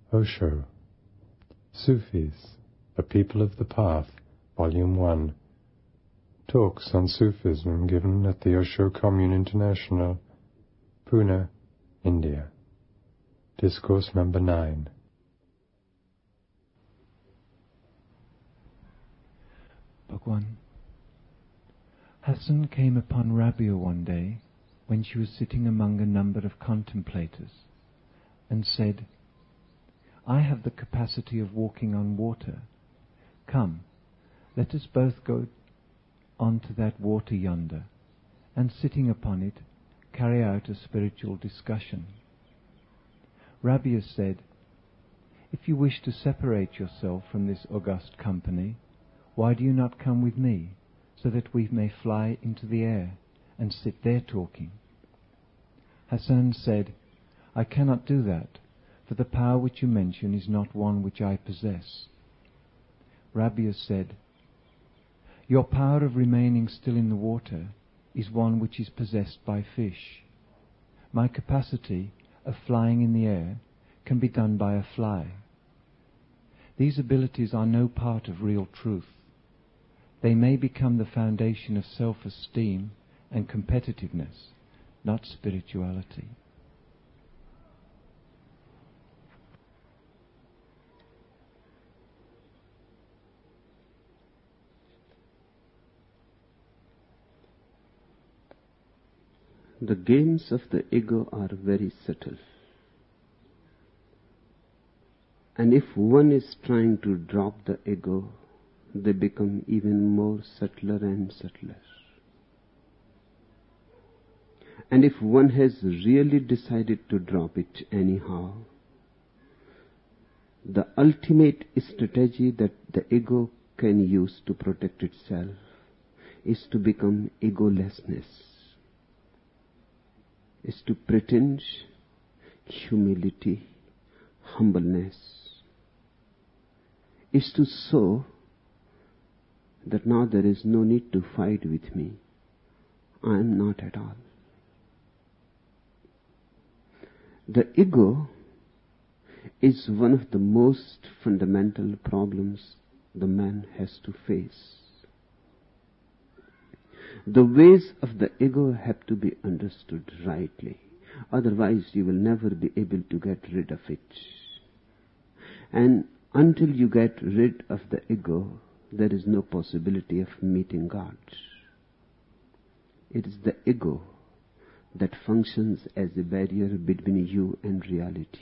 Osho, Sufis, A People of the Path, Volume 1. Talks on Sufism given at the Osho Commune International, Pune, India. Discourse number 9. Bhagwan, Hassan came upon Rabia one day when she was sitting among a number of contemplators and said, "I have the capacity of walking on water. Come, let us both go on to that water yonder, and sitting upon it, carry out a spiritual discussion." Rabia said, "If you wish to separate yourself from this august company, why do you not come with me, so that we may fly into the air and sit there talking?" Hassan said, "I cannot do that, for the power which you mention is not one which I possess." Rabia said, "Your power of remaining still in the water is one which is possessed by fish. My capacity of flying in the air can be done by a fly. These abilities are no part of real truth. They may become the foundation of self-esteem and competitiveness, not spirituality." The games of the ego are very subtle. And if one is trying to drop the ego, they become even more subtler and subtler. And if one has really decided to drop it anyhow, the ultimate strategy that the ego can use to protect itself is to become egolessness, is to pretend humility, humbleness, is to show that now there is no need to fight with me. I am not at all. The ego is one of the most fundamental problems the man has to face. The ways of the ego have to be understood rightly. Otherwise you will never be able to get rid of it. And until you get rid of the ego, there is no possibility of meeting God. It is the ego that functions as a barrier between you and reality.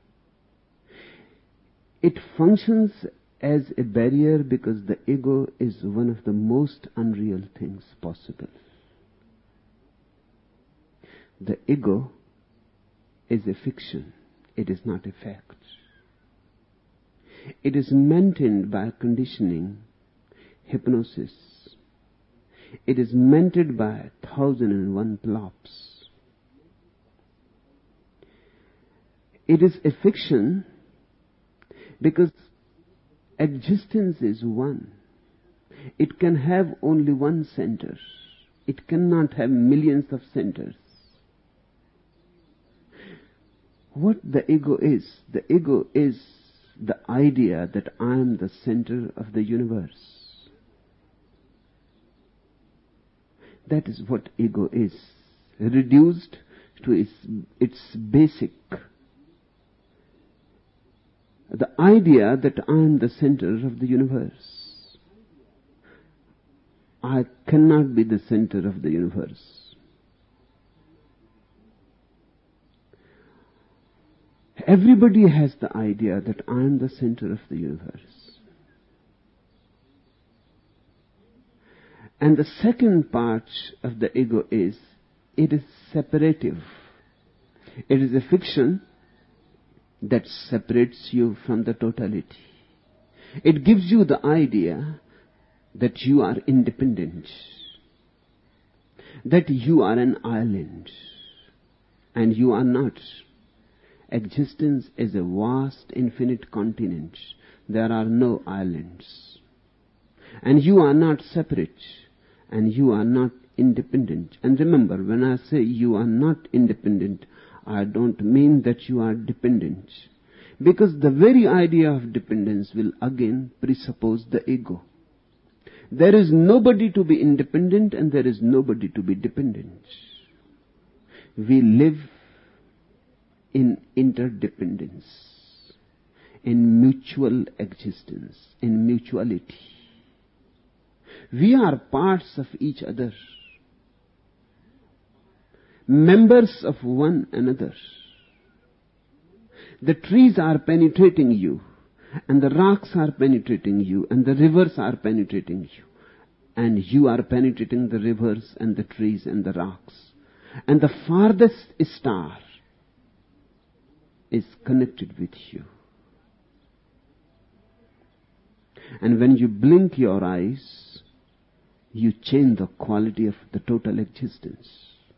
It functions as a barrier because the ego is one of the most unreal things possible. The ego is a fiction. It is not a fact. It is maintained by conditioning, hypnosis. It is maintained by 1001 plops. It is a fiction because existence is one. It can have only one center. It cannot have millions of centers. What the ego is the idea that I am the center of the universe. That is what ego is, reduced to its basic. The idea that I am the center of the universe. I cannot be the center of the universe. Everybody has the idea that I am the center of the universe. And the second part of the ego is, it is separative. It is a fiction that separates you from the totality. It gives you the idea that you are independent, that you are an island, and you are not. Existence is a vast, infinite continent. There are no islands. And you are not separate, and you are not independent. And remember, when I say you are not independent, I don't mean that you are dependent. Because the very idea of dependence will again presuppose the ego. There is nobody to be independent and there is nobody to be dependent. We live in interdependence, in mutual existence, in mutuality. We are parts of each other, members of one another. The trees are penetrating you, and the rocks are penetrating you, and the rivers are penetrating you, and you are penetrating the rivers and the trees and the rocks. And the farthest star is connected with you. And when you blink your eyes, you change the quality of the total existence.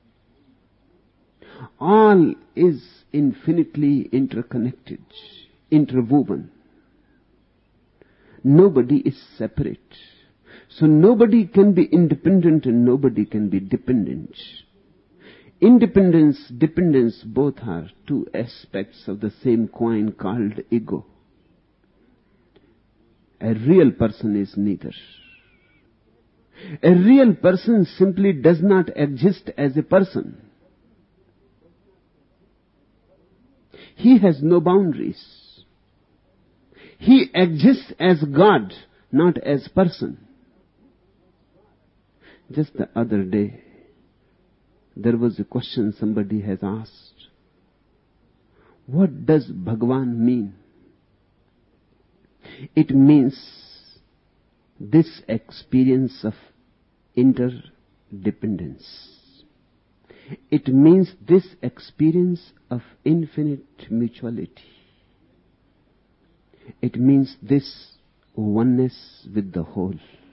All is infinitely interconnected, interwoven. Nobody is separate. So nobody can be independent and nobody can be dependent. Independence, dependence, both are two aspects of the same coin called ego. A real person is neither. A real person simply does not exist as a person. He has no boundaries. He exists as God, not as person. Just the other day, there was a question somebody has asked. What does Bhagwan mean? It means this experience of interdependence. It means this experience of infinite mutuality. It means this oneness with the whole.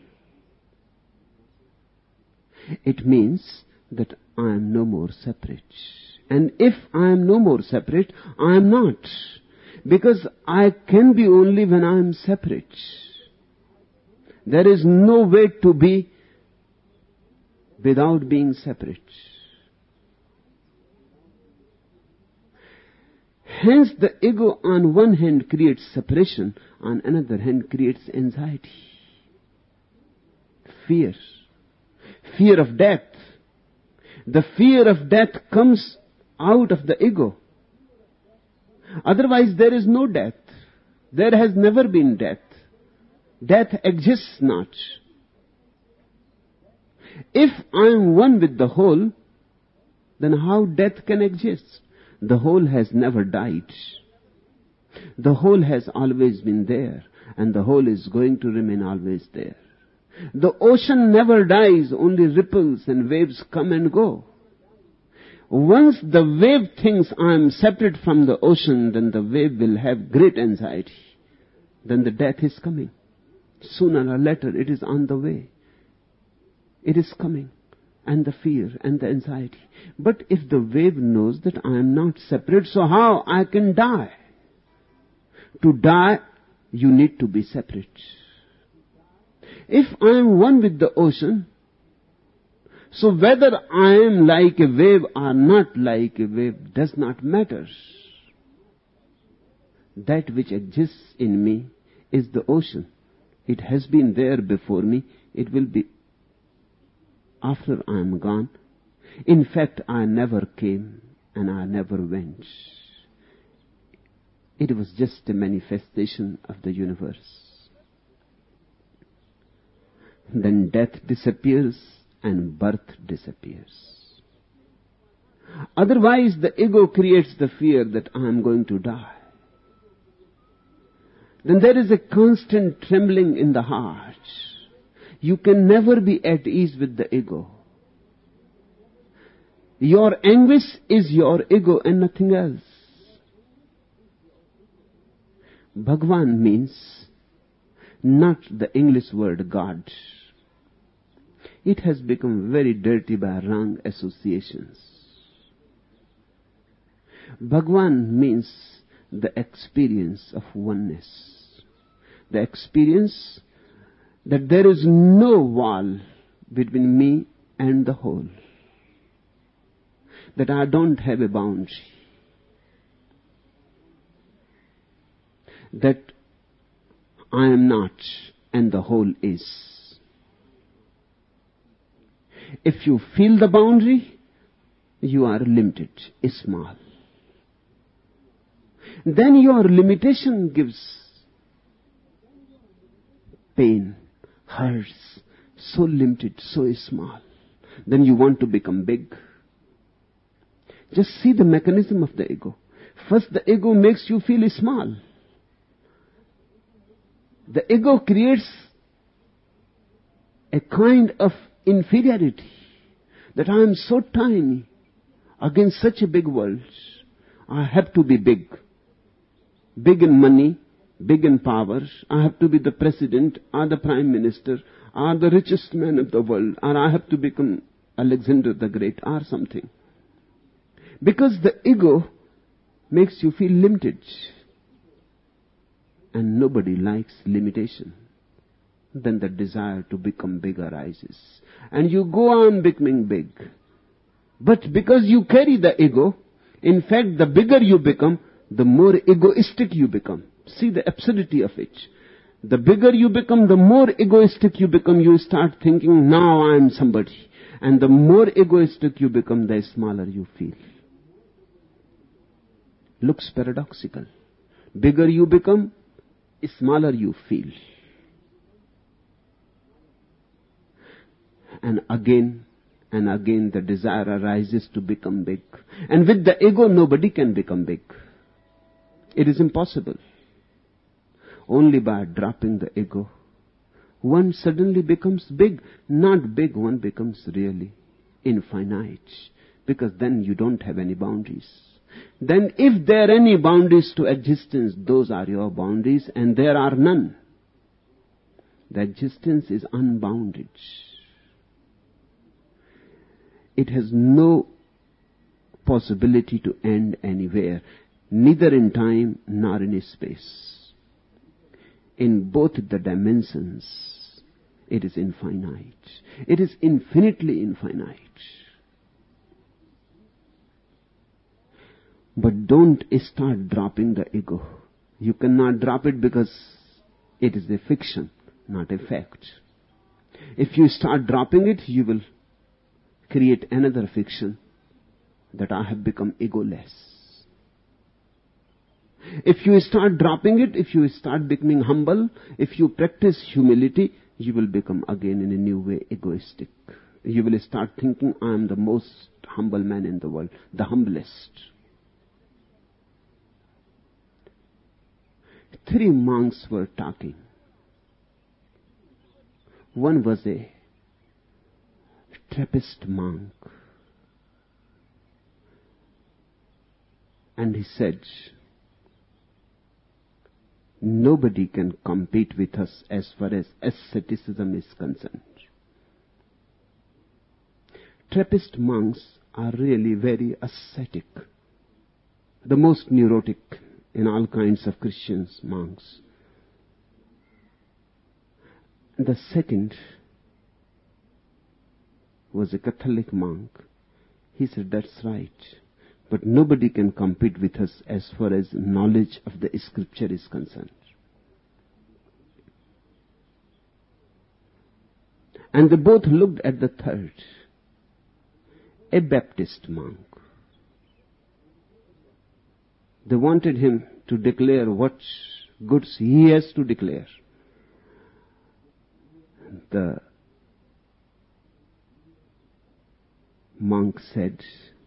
It means that I am no more separate. And if I am no more separate, I am not. Because I can be only when I am separate. There is no way to be without being separate. Hence the ego on one hand creates separation, on another hand creates anxiety, fear, fear of death. The fear of death comes out of the ego. Otherwise there is no death. There has never been death. Death exists not. If I am one with the whole, then how death can exist? The whole has never died. The whole has always been there, and the whole is going to remain always there. The ocean never dies, only ripples and waves come and go. Once the wave thinks I am separate from the ocean, then the wave will have great anxiety. Then the death is coming. Sooner or later it is on the way. It is coming. And the fear and the anxiety. But if the wave knows that I am not separate, so how I can die? To die, you need to be separate. If I am one with the ocean, so whether I am like a wave or not like a wave does not matter. That which exists in me is the ocean. It has been there before me. It will be after I am gone. In fact, I never came and I never went. It was just a manifestation of the universe. Then death disappears and birth disappears. Otherwise, the ego creates the fear that I am going to die. Then there is a constant trembling in the heart. You can never be at ease with the ego. Your anguish is your ego and nothing else. Bhagwan means not the English word God. It has become very dirty by wrong associations. Bhagwan means the experience of oneness. The experience that there is no wall between me and the whole. That I don't have a boundary. that I am not and the whole is. If you feel the boundary, you are limited, small. Then your limitation gives pain, hurts, so limited, so small. Then you want to become big. Just see the mechanism of the ego. First, the ego makes you feel small. The ego creates a kind of inferiority, that I am so tiny against such a big world. I have to be big. Big in money, big in power. I have to be the president or the prime minister or the richest man of the world, or I have to become Alexander the Great or something. Because the ego makes you feel limited. And nobody likes limitation. Then the desire to become big arises. And you go on becoming big. But because you carry the ego, in fact, the bigger you become, the more egoistic you become. See the absurdity of it. The bigger you become, the more egoistic you become. You start thinking, now I am somebody. And the more egoistic you become, the smaller you feel. Looks paradoxical. Bigger you become, smaller you feel. And again the desire arises to become big. And with the ego, nobody can become big. It is impossible. Only by dropping the ego, one suddenly becomes big. Not big, one becomes really infinite. Because then you don't have any boundaries. Then if there are any boundaries to existence, those are your boundaries, and there are none. The existence is unbounded. It has no possibility to end anywhere, neither in time nor in space. In both the dimensions, it is infinite. It is infinitely infinite. But don't start dropping the ego. You cannot drop it because it is a fiction, not a fact. If you start dropping it, you will create another fiction, that I have become egoless. If you start dropping it, if you start becoming humble, if you practice humility, you will become again in a new way egoistic. You will start thinking, I am the most humble man in the world, the humblest. 3 monks were talking. One was a Trappist monk. And he said, nobody can compete with us as far as asceticism is concerned. Trappist monks are really very ascetic, the most neurotic in all kinds of Christians, monks. The second was a Catholic monk. He said, that's right, but nobody can compete with us as far as knowledge of the scripture is concerned. And they both looked at the third, a Baptist monk. They wanted him to declare what goods he has to declare. The monk said,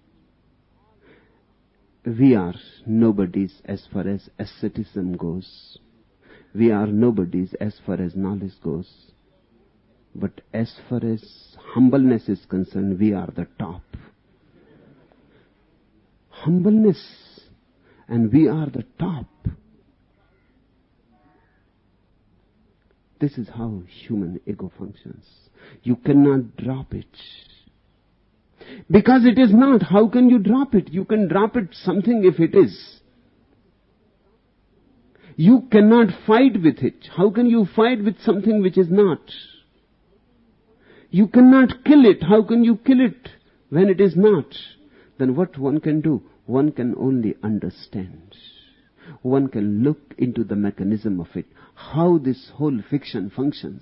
we are nobodies as far as asceticism goes. We are nobodies as far as knowledge goes. But as far as humbleness is concerned, we are the top. Humbleness, and we are the top. This is how human ego functions. You cannot drop it. Because it is not. How can you drop it? You can drop it something if it is. You cannot fight with it. How can you fight with something which is not? You cannot kill it. How can you kill it when it is not? Then what one can do? One can only understand. one can look into the mechanism of it, how this whole fiction functions.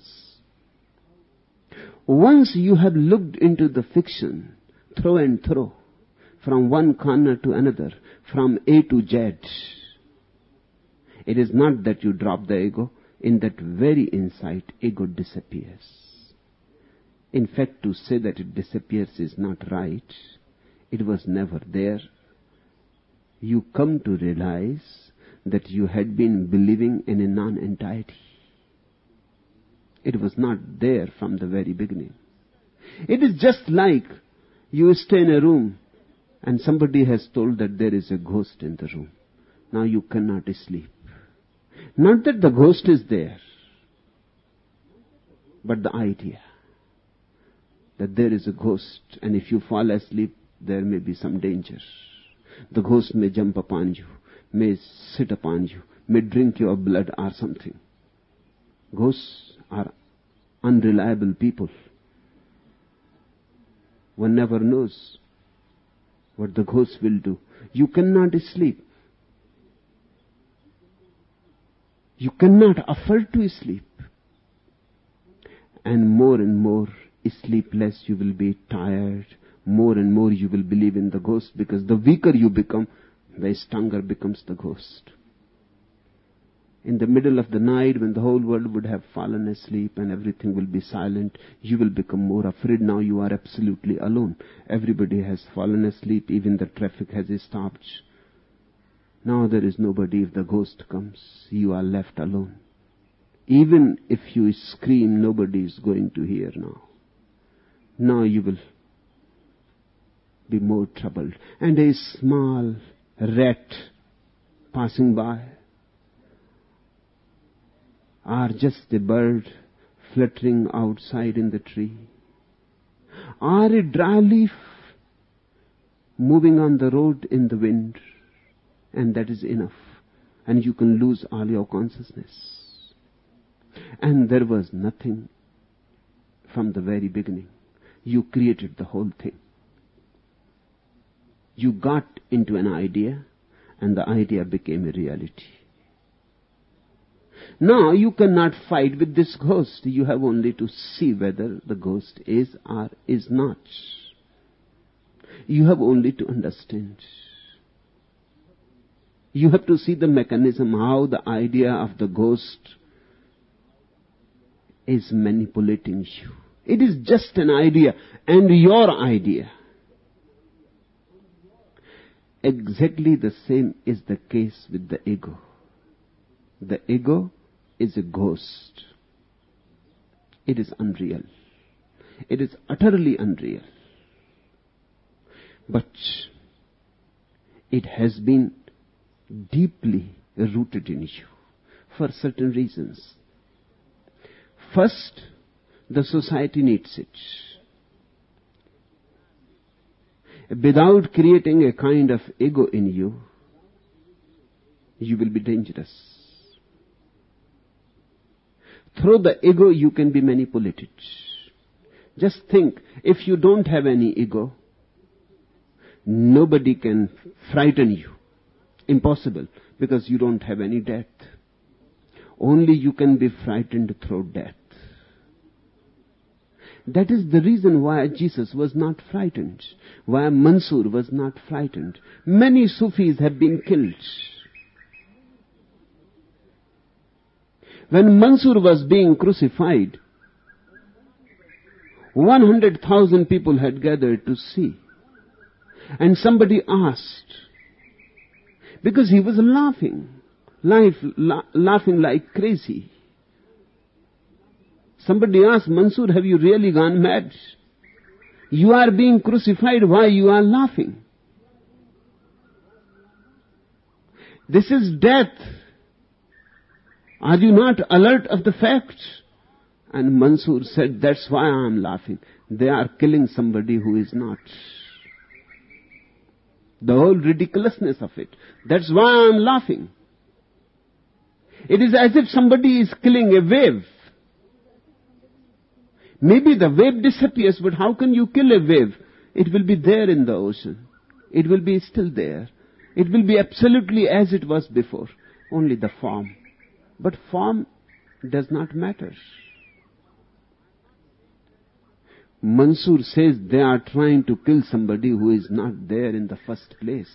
Once you have looked into the fiction, through and through, from one corner to another, from A to Z, it is not that you drop the ego. In that very insight, ego disappears. In fact, to say that it disappears is not right. It was never there. You come to realize that you had been believing in a non-entity. It was not there from the very beginning. It is just like you stay in a room and somebody has told that there is a ghost in the room. Now you cannot sleep. Not that the ghost is there, but the idea that there is a ghost, and if you fall asleep, there may be some danger. The ghost may jump upon you, may sit upon you, may drink your blood or something. Ghosts are unreliable people. One never knows what the ghost will do. You cannot sleep. You cannot afford to sleep. And more sleepless you will be, tired. More and more you will believe in the ghost, because the weaker you become, the stronger becomes the ghost. In the middle of the night, when the whole world would have fallen asleep and everything will be silent, you will become more afraid. Now you are absolutely alone. Everybody has fallen asleep. Even the traffic has stopped. Now there is nobody. If the ghost comes, you are left alone. Even if you scream, nobody is going to hear now. Now you will be more troubled. And a small rat passing by, or just a bird fluttering outside in the tree, or a dry leaf moving on the road in the wind, and that is enough. And you can lose all your consciousness. And there was nothing from the very beginning. You created the whole thing. You got into an idea, and the idea became a reality. Now you cannot fight with this ghost. You have only to see whether the ghost is or is not. You have only to understand. You have to see the mechanism, how the idea of the ghost is manipulating you. It is just an idea, and your idea. Exactly the same is the case with the ego. The ego is a ghost. It is unreal. It is utterly unreal. But it has been deeply rooted in you for certain reasons. First, the society needs it. Without creating a kind of ego in you, you will be dangerous. Through the ego, you can be manipulated. Just think, if you don't have any ego, nobody can frighten you. Impossible, because you don't have any death. Only you can be frightened through death. That is the reason why Jesus was not frightened, why Mansur was not frightened. Many Sufis have been killed. When Mansur was being crucified, 100,000 people had gathered to see. And somebody asked, because he was laughing like crazy. Somebody asked, Mansur, have you really gone mad? You are being crucified, why you are laughing? This is death. Are you not alert of the fact? And Mansur said, that's why I am laughing. They are killing somebody who is not. The whole ridiculousness of it. That's why I am laughing. It is as if somebody is killing a wave. Maybe the wave disappears, but how can you kill a wave? It will be there in the ocean. It will be still there. It will be absolutely as it was before. only the form. But form does not matter. Mansoor says they are trying to kill somebody who is not there in the first place.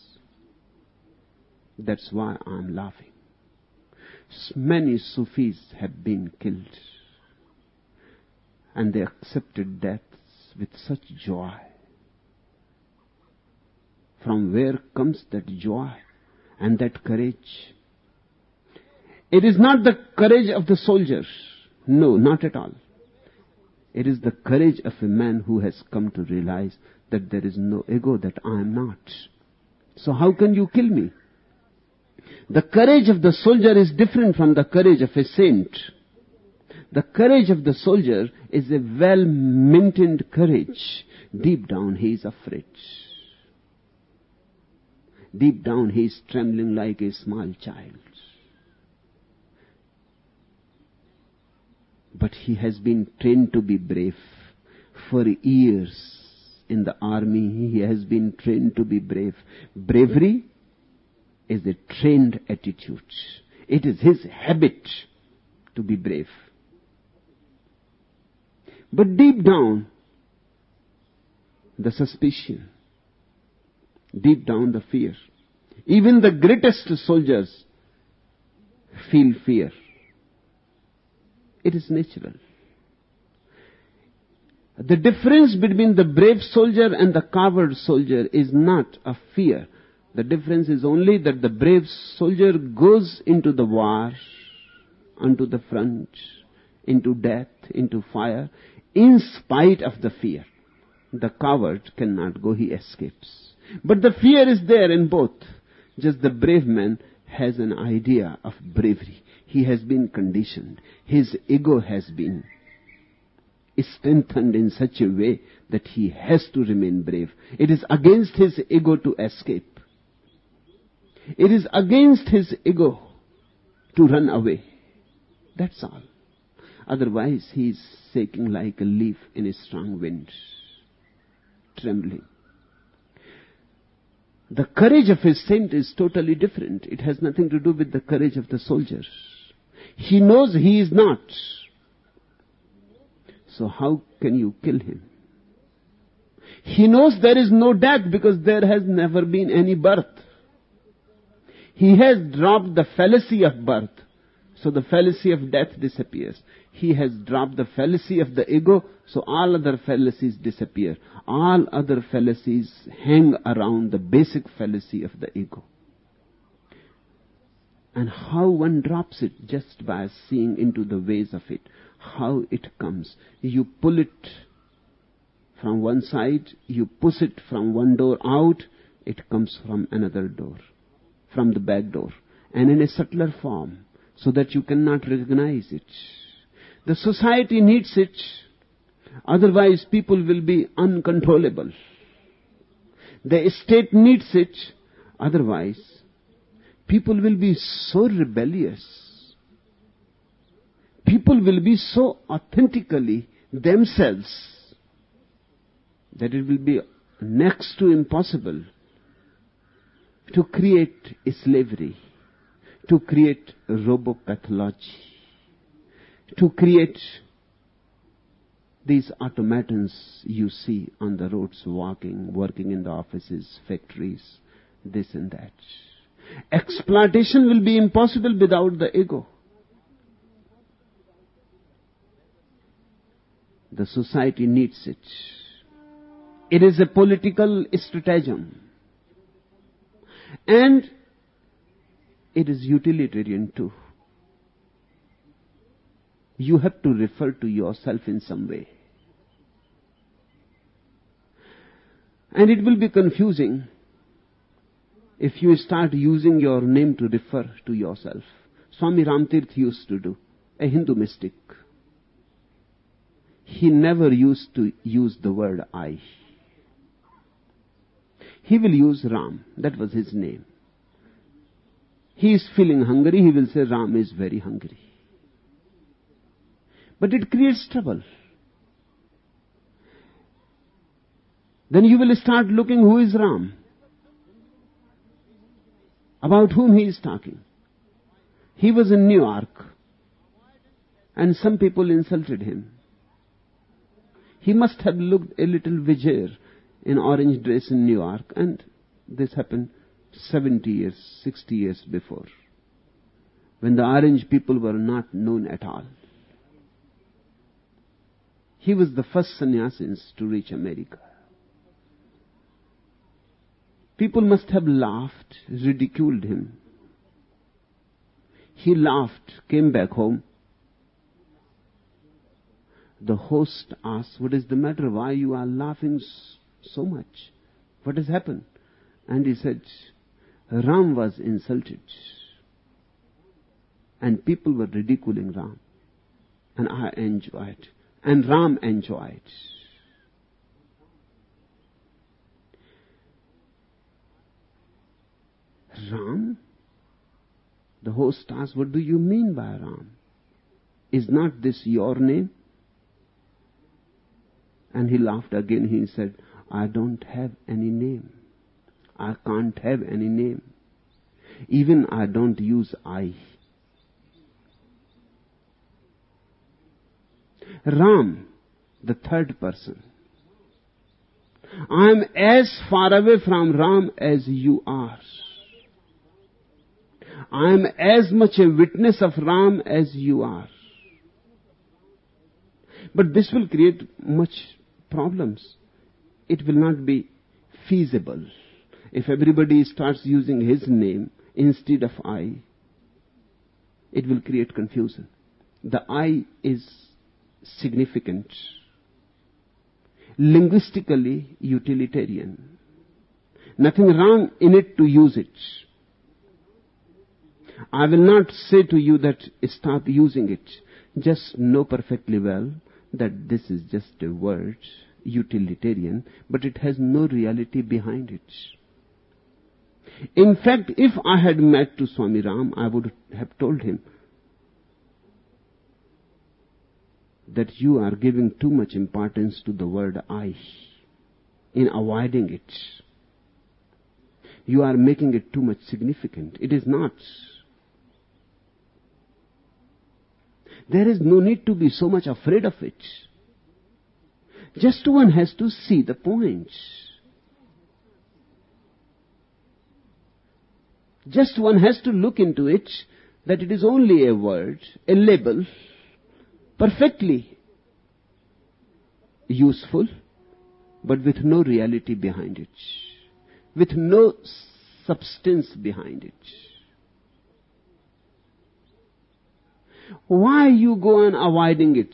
That's why I'm laughing. Many Sufis have been killed, and they accepted death with such joy. From where comes that joy and that courage? It is not the courage of the soldier. No, not at all. It is the courage of a man who has come to realize that there is no ego, that I am not. So how can you kill me? The courage of the soldier is different from the courage of a saint. The courage of the soldier is a well-maintained courage. Deep down he is afraid. Deep down he is trembling like a small child. But he has been trained to be brave. For years in the army he has been trained to be brave. Bravery is a trained attitude. It is his habit to be brave. But deep down, the suspicion, deep down the fear. Even the greatest soldiers feel fear. It is natural. The difference between the brave soldier and the coward soldier is not a fear. The difference is only that the brave soldier goes into the war, onto the front, into death, into fire, in spite of the fear. The coward cannot go, he escapes. But the fear is there in both. Just the brave man has an idea of bravery. He has been conditioned. His ego has been strengthened in such a way that he has to remain brave. It is against his ego to escape. It is against his ego to run away. That's all. Otherwise, he is shaking like a leaf in a strong wind, trembling. The courage of a saint is totally different. It has nothing to do with the courage of the soldier. He knows he is not. So how can you kill him? He knows there is no death because there has never been any birth. He has dropped the fallacy of birth. So the fallacy of death disappears. He has dropped the fallacy of the ego, so all other fallacies disappear. All other fallacies hang around the basic fallacy of the ego. And how one drops it? Just by seeing into the ways of it. How it comes. You pull it from one side, you push it from one door out, it comes from another door, from the back door, and in a subtler form, so that you cannot recognize it. The society needs it, otherwise people will be uncontrollable. The state needs it, otherwise people will be so rebellious. People will be so authentically themselves that it will be next to impossible to create slavery, to create robopathology, to create these automatons you see on the roads walking, working in the offices, factories, this and that. Exploitation will be impossible without the ego. The society needs it. It is a political stratagem. And it is utilitarian too. You have to refer to yourself in some way. And it will be confusing if you start using your name to refer to yourself. Swami Ramtirth used to do, a Hindu mystic. He never used to use the word I. He will use Ram. That was his name. He is feeling hungry. He will say Ram is very hungry. But it creates trouble. Then you will start looking who is Ram, about whom he is talking. He was in New York, and some people insulted him. He must have looked a little Vijay in orange dress in New York, and this happened 70 years, 60 years before, when the orange people were not known at all. He was the first sannyasis to reach America. People must have laughed, ridiculed him. He laughed, came back home. The host asked, "What is the matter? Why you are laughing so much? What has happened?" And he said, "Ram was insulted. And people were ridiculing Ram. And I enjoyed. And Ram enjoyed." Ram? The host asked, "What do you mean by Ram? Is not this your name?" And he laughed again. He said, "I don't have any name. I can't have any name. Even I don't use I." Ram, the third person. I am as far away from Ram as you are. I am as much a witness of Ram as you are. But this will create much problems. It will not be feasible. If everybody starts using his name instead of I, it will create confusion. The I is significant, linguistically utilitarian. Nothing wrong in it to use it. I will not say to you that stop using it. Just know perfectly well that this is just a word, utilitarian, but it has no reality behind it. In fact, if I had met to Swami Ram, I would have told him that you are giving too much importance to the word I in avoiding it. You are making it too much significant. It is not. There is no need to be so much afraid of it. Just one has to see the point. Just one has to look into it, that it is only a word, a label, perfectly useful, but with no reality behind it, with no substance behind it. Why you go on avoiding it?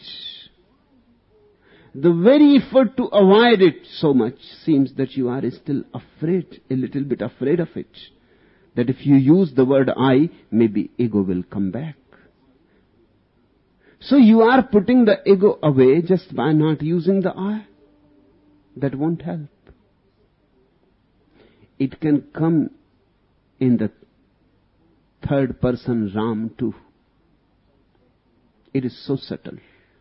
The very effort to avoid it so much seems that you are still afraid, a little bit afraid of it. That if you use the word I, maybe ego will come back. So you are putting the ego away just by not using the I. That won't help. It can come in the third person Ram too. It is so subtle.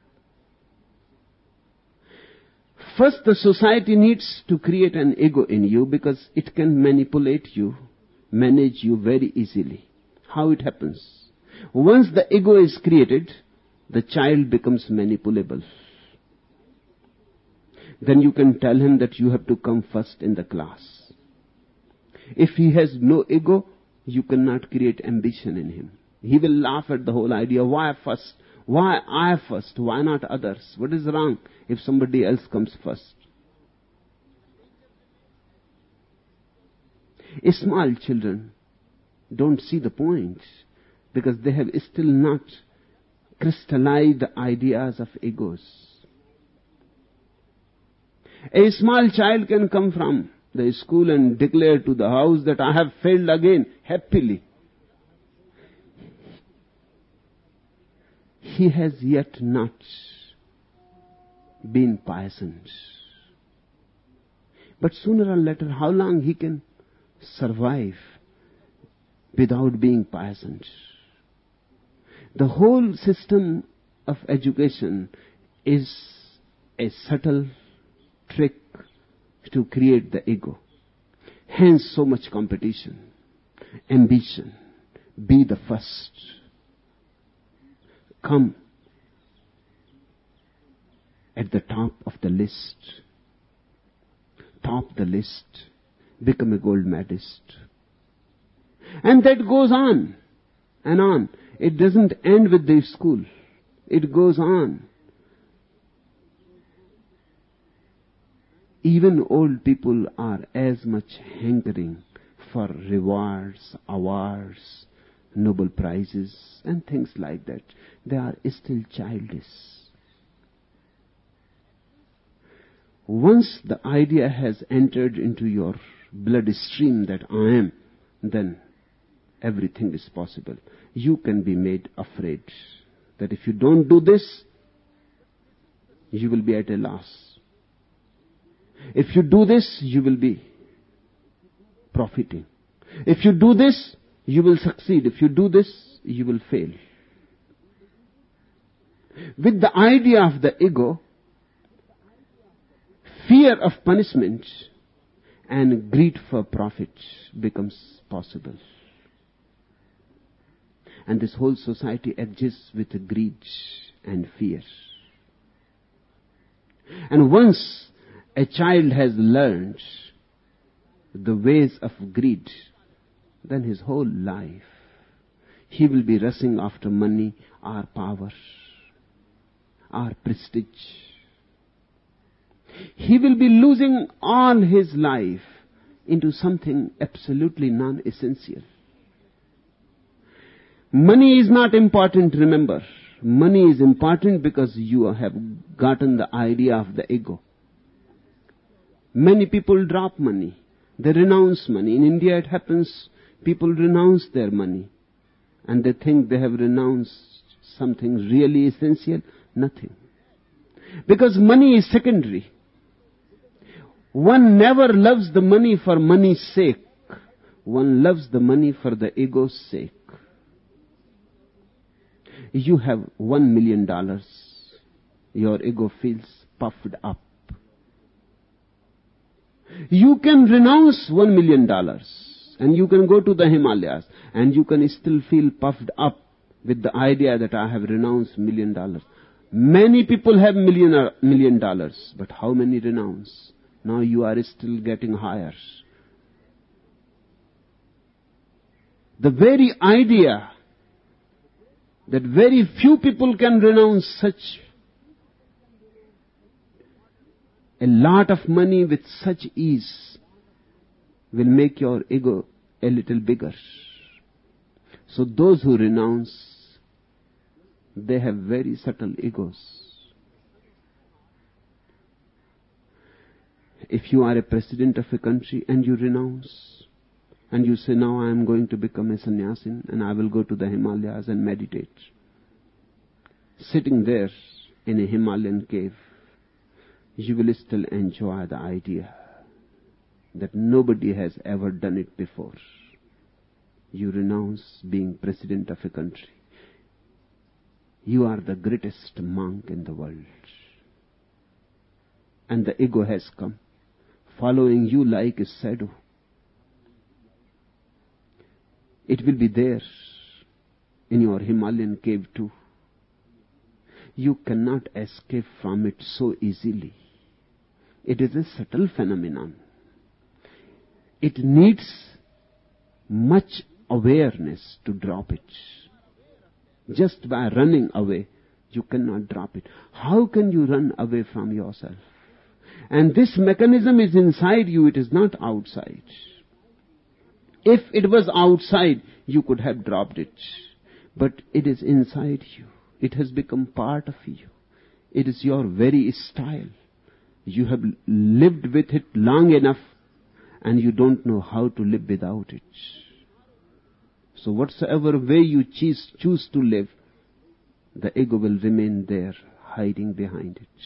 First, the society needs to create an ego in you because it can manipulate you, manage you very easily. How it happens? Once the ego is created, the child becomes manipulable. Then you can tell him that you have to come first in the class. If he has no ego, you cannot create ambition in him. He will laugh at the whole idea. Why first? Why I first? Why not others? What is wrong if somebody else comes first? Small children don't see the point because they have still not crystallized the ideas of egos. A small child can come from the school and declare to the house that I have failed again, happily. He has yet not been poisoned. But sooner or later, how long he can survive without being poisoned? The whole system of education is a subtle trick to create the ego. Hence so much competition, ambition, be the first, come at the top of the list, top the list, become a gold medalist. And that goes on and on. It doesn't end with the school. It goes on. Even old people are as much hankering for rewards, awards, Nobel prizes, and things like that. They are still childish. Once the idea has entered into your bloodstream that I am, then everything is possible. You can be made afraid that if you don't do this, you will be at a loss. If you do this, you will be profiting. If you do this, you will succeed. If you do this, you will fail. With the idea of the ego, fear of punishment and greed for profit becomes possible. And this whole society exists with greed and fear. And once a child has learned the ways of greed, then his whole life he will be rushing after money or power or prestige. He will be losing all his life into something absolutely non-essential. Money is not important, remember. Money is important because you have gotten the idea of the ego. Many people drop money. They renounce money. In India it happens, people renounce their money. And they think they have renounced something really essential. Nothing. Because money is secondary. One never loves the money for money's sake. One loves the money for the ego's sake. You have $1 million. Your ego feels puffed up. You can renounce $1 million and you can go to the Himalayas and you can still feel puffed up with the idea that I have renounced $1 million. Many people have $1 million, but how many renounce? Now you are still getting higher. The very idea that very few people can renounce such a lot of money with such ease will make your ego a little bigger. So those who renounce, they have very subtle egos. If you are a president of a country and you renounce, and you say, now I am going to become a sannyasin and I will go to the Himalayas and meditate. Sitting there in a Himalayan cave, you will still enjoy the idea that nobody has ever done it before. You renounce being president of a country. You are the greatest monk in the world. And the ego has come, following you like a shadow. It will be there in your Himalayan cave too. You cannot escape from it so easily. It is a subtle phenomenon. It needs much awareness to drop it. Just by running away, you cannot drop it. How can you run away from yourself? And this mechanism is inside you, it is not outside. If it was outside, you could have dropped it. But it is inside you. It has become part of you. It is your very style. You have lived with it long enough and you don't know how to live without it. So whatsoever way you choose to live, the ego will remain there, hiding behind it.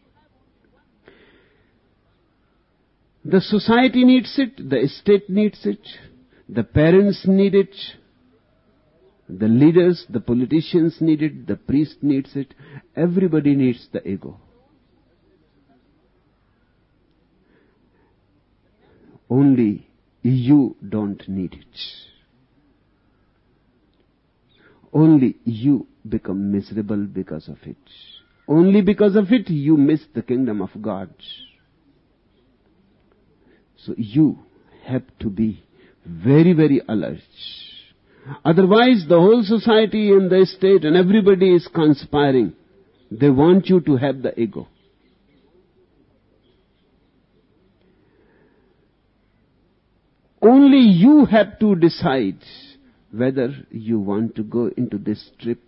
The society needs it, the state needs it, the parents need it, the leaders, the politicians need it, the priest needs it. Everybody needs the ego. Only you don't need it. only you become miserable because of it. Only because of it you miss the kingdom of God. So you have to be very, very alert. Otherwise the whole society and the state and everybody is conspiring. They want you to have the ego. Only you have to decide whether you want to go into this trip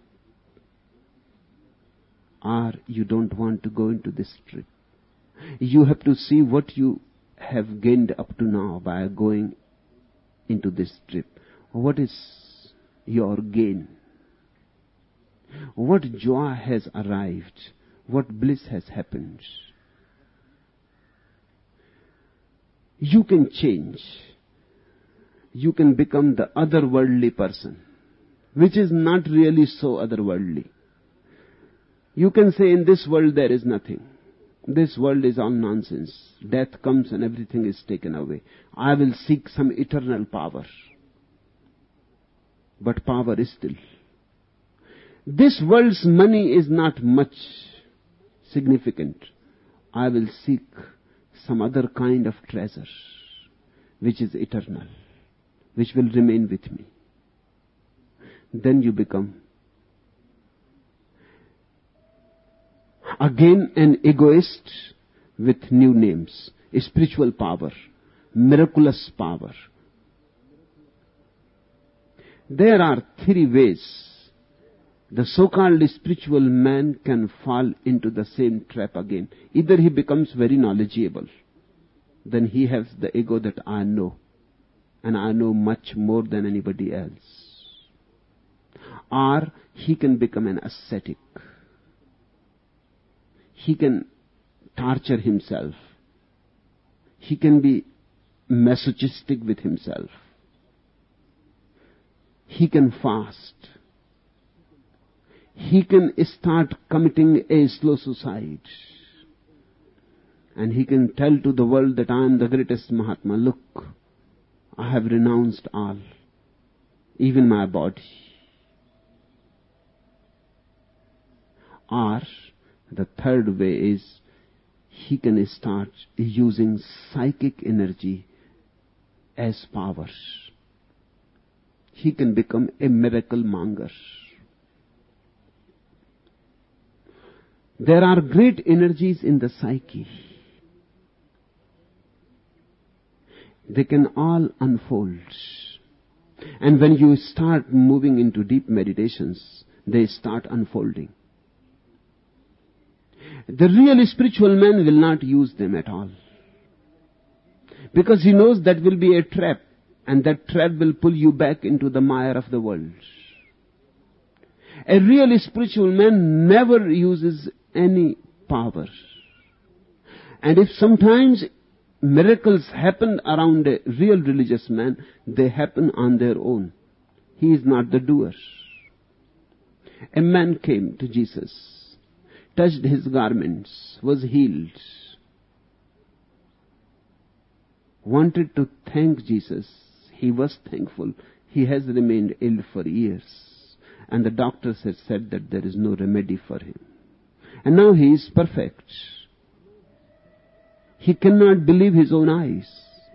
or you don't want to go into this trip. You have to see what you have gained up to now by going into this trip. What is your gain? What joy has arrived? What bliss has happened? You can change. You can become the otherworldly person, which is not really so otherworldly. You can say, in this world there is nothing. This world is all nonsense. Death comes and everything is taken away. I will seek some eternal power. But power is still. This world's money is not much significant. I will seek some other kind of treasure, which is eternal, which will remain with me. Then you become again an egoist with new names. Spiritual power, miraculous power. There are three ways the so-called spiritual man can fall into the same trap again. Either he becomes very knowledgeable, then he has the ego that I know, and I know much more than anybody else. Or he can become an ascetic. He can torture himself. He can be masochistic with himself. He can fast. He can start committing a slow suicide. And he can tell to the world that I am the greatest Mahatma. Look, I have renounced all, even my body. Or the third way is he can start using psychic energy as power. He can become a miracle monger. There are great energies in the psyche. They can all unfold. And when you start moving into deep meditations, they start unfolding. The real spiritual man will not use them at all. Because he knows that will be a trap, and that trap will pull you back into the mire of the world. A real spiritual man never uses any power. And if sometimes miracles happen around a real religious man, they happen on their own. He is not the doer. A man came to Jesus, touched his garments, was healed, wanted to thank Jesus. He was thankful. He has remained ill for years. And the doctors had said that there is no remedy for him. And now he is perfect. He cannot believe his own eyes.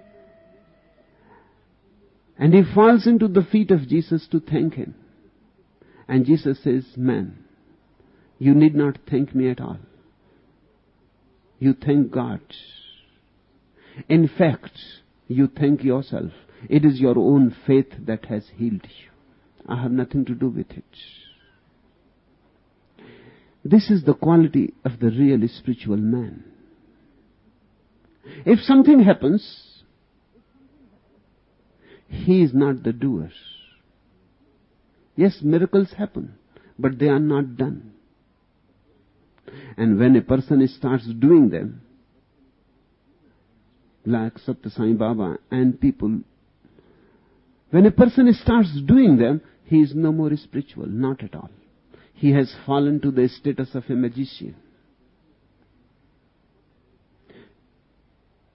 And he falls into the feet of Jesus to thank him. And Jesus says, man, you need not thank me at all. You thank God. In fact, you thank yourself. It is your own faith that has healed you. I have nothing to do with it. This is the quality of the real spiritual man. If something happens, he is not the doer. Yes, miracles happen, but they are not done. And when a person starts doing them, like Satya Sai Baba and people, when a person starts doing them, he is no more spiritual, not at all. He has fallen to the status of a magician.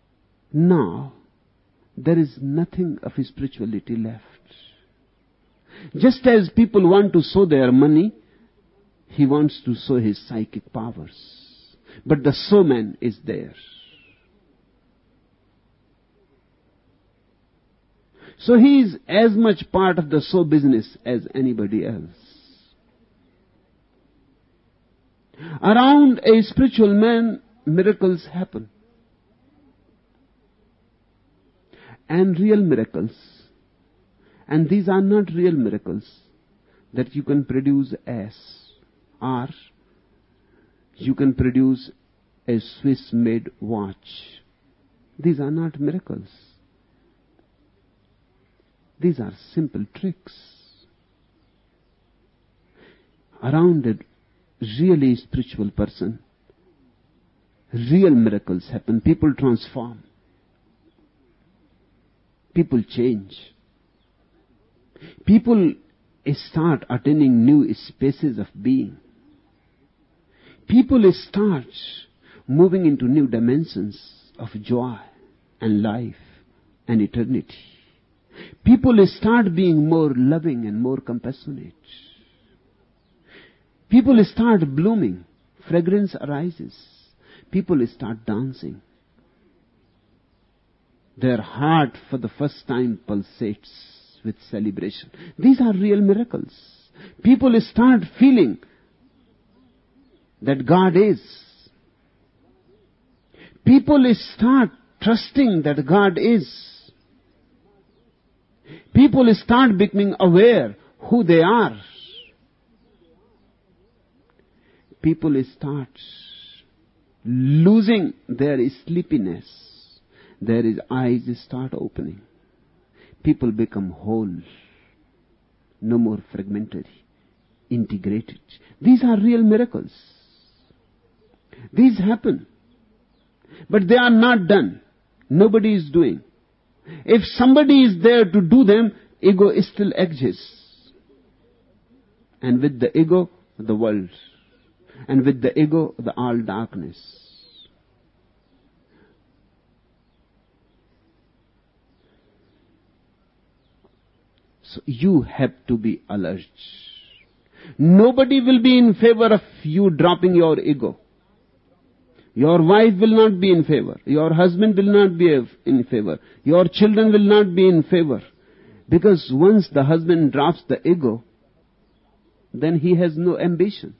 Now, there is nothing of spirituality left. Just as people want to sow their money, he wants to sow his psychic powers. But the sowman is there. So he is as much part of the sow business as anybody else. Around a spiritual man, miracles happen. And real miracles. And these are not real miracles that you can produce as, or you can produce a Swiss-made watch. These are not miracles. These are simple tricks. Around a really spiritual person, real miracles happen. People transform. People change. People start attaining new spaces of being. People start moving into new dimensions of joy and life and eternity. People start being more loving and more compassionate. People start blooming. Fragrance arises. People start dancing. Their heart for the first time pulsates with celebration. These are real miracles. People start feeling that God is. People start trusting that God is. People start becoming aware who they are. People start losing their sleepiness. Their eyes start opening. People become whole. No more fragmentary. Integrated. These are real miracles. These happen. But they are not done. Nobody is doing. If somebody is there to do them, ego still exists. And with the ego, the world. And with the ego, the all darkness. So you have to be alert. Nobody will be in favor of you dropping your ego. Your wife will not be in favor. Your husband will not be in favor. Your children will not be in favor. Because once the husband drops the ego, then he has no ambition.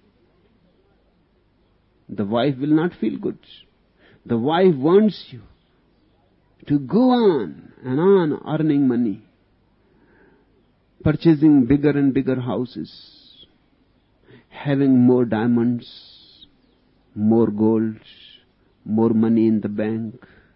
The wife will not feel good. The wife wants you to go on and on earning money, purchasing bigger and bigger houses, having more diamonds, more gold, more money in the bank,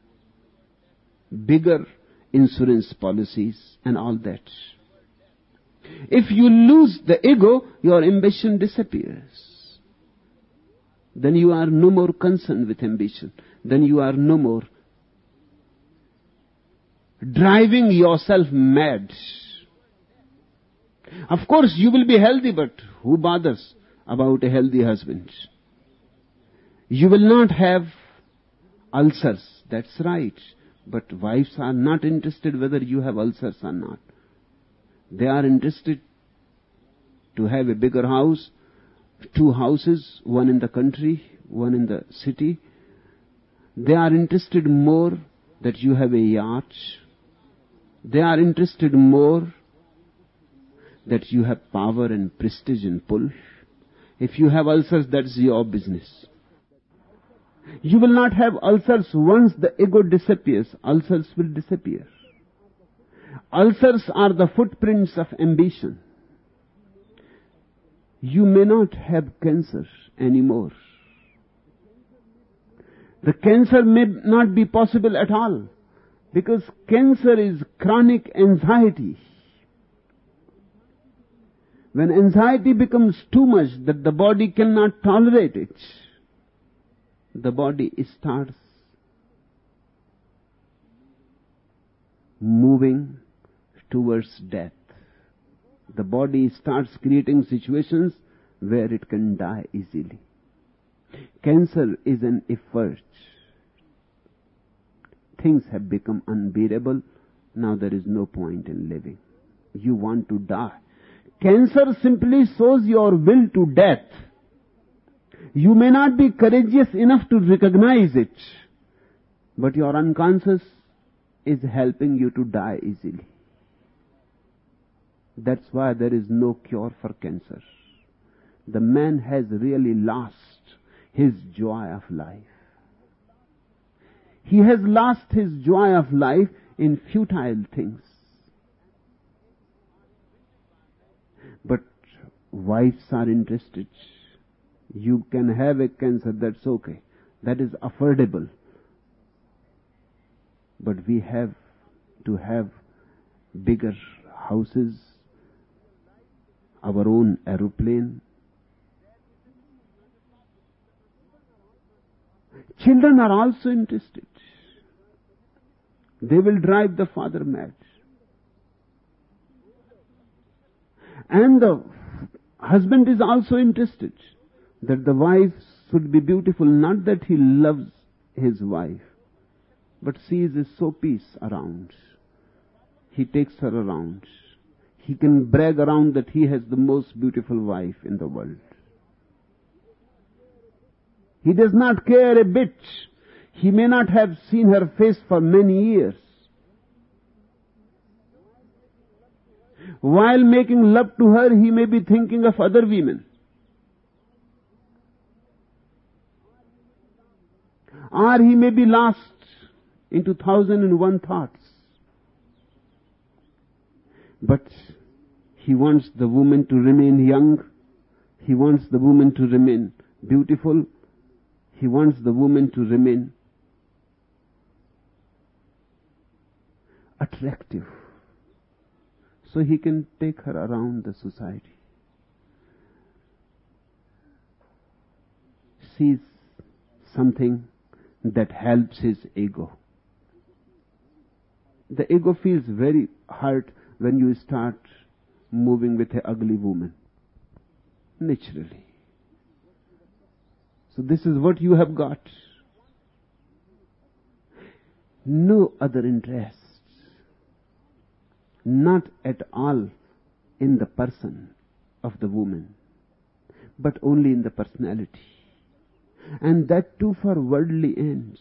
bigger insurance policies and all that. If you lose the ego, your ambition disappears. Then you are no more concerned with ambition. Then you are no more driving yourself mad. Of course, you will be healthy, but who bothers about a healthy husband? You will not have ulcers, that's right. But wives are not interested whether you have ulcers or not. They are interested to have a bigger house, 2 houses, one in the country, one in the city. They are interested more that you have a yacht. They are interested more that you have power and prestige and pull. If you have ulcers, that's your business. You will not have ulcers once the ego disappears. Ulcers will disappear. Ulcers are the footprints of ambition. You may not have cancer anymore. The cancer may not be possible at all, because cancer is chronic anxiety. When anxiety becomes too much that the body cannot tolerate it, the body starts moving towards death. The body starts creating situations where it can die easily. Cancer is an effort. Things have become unbearable. Now there is no point in living. You want to die. Cancer simply shows your will to death. You may not be courageous enough to recognize it, but your unconscious is helping you to die easily. That's why there is no cure for cancer. The man has really lost his joy of life. He has lost his joy of life in futile things. But wives are interested. You can have a cancer, that's okay. That is affordable. But we have to have bigger houses, our own aeroplane. Children are also interested. They will drive the father mad. And the husband is also interested that the wife should be beautiful, not that he loves his wife, but sees a showpiece around. He takes her around. He can brag around that he has the most beautiful wife in the world. He does not care a bit. He may not have seen her face for many years. While making love to her, he may be thinking of other women. Or he may be lost into 1,001 thoughts. But he wants the woman to remain young. He wants the woman to remain beautiful. He wants the woman to remain attractive. So he can take her around the society. Sees something that helps his ego. The ego feels very hurt when you start moving with an ugly woman. Naturally. So this is what you have got. No other interests. Not at all in the person of the woman, but only in the personality. And that too for worldly ends.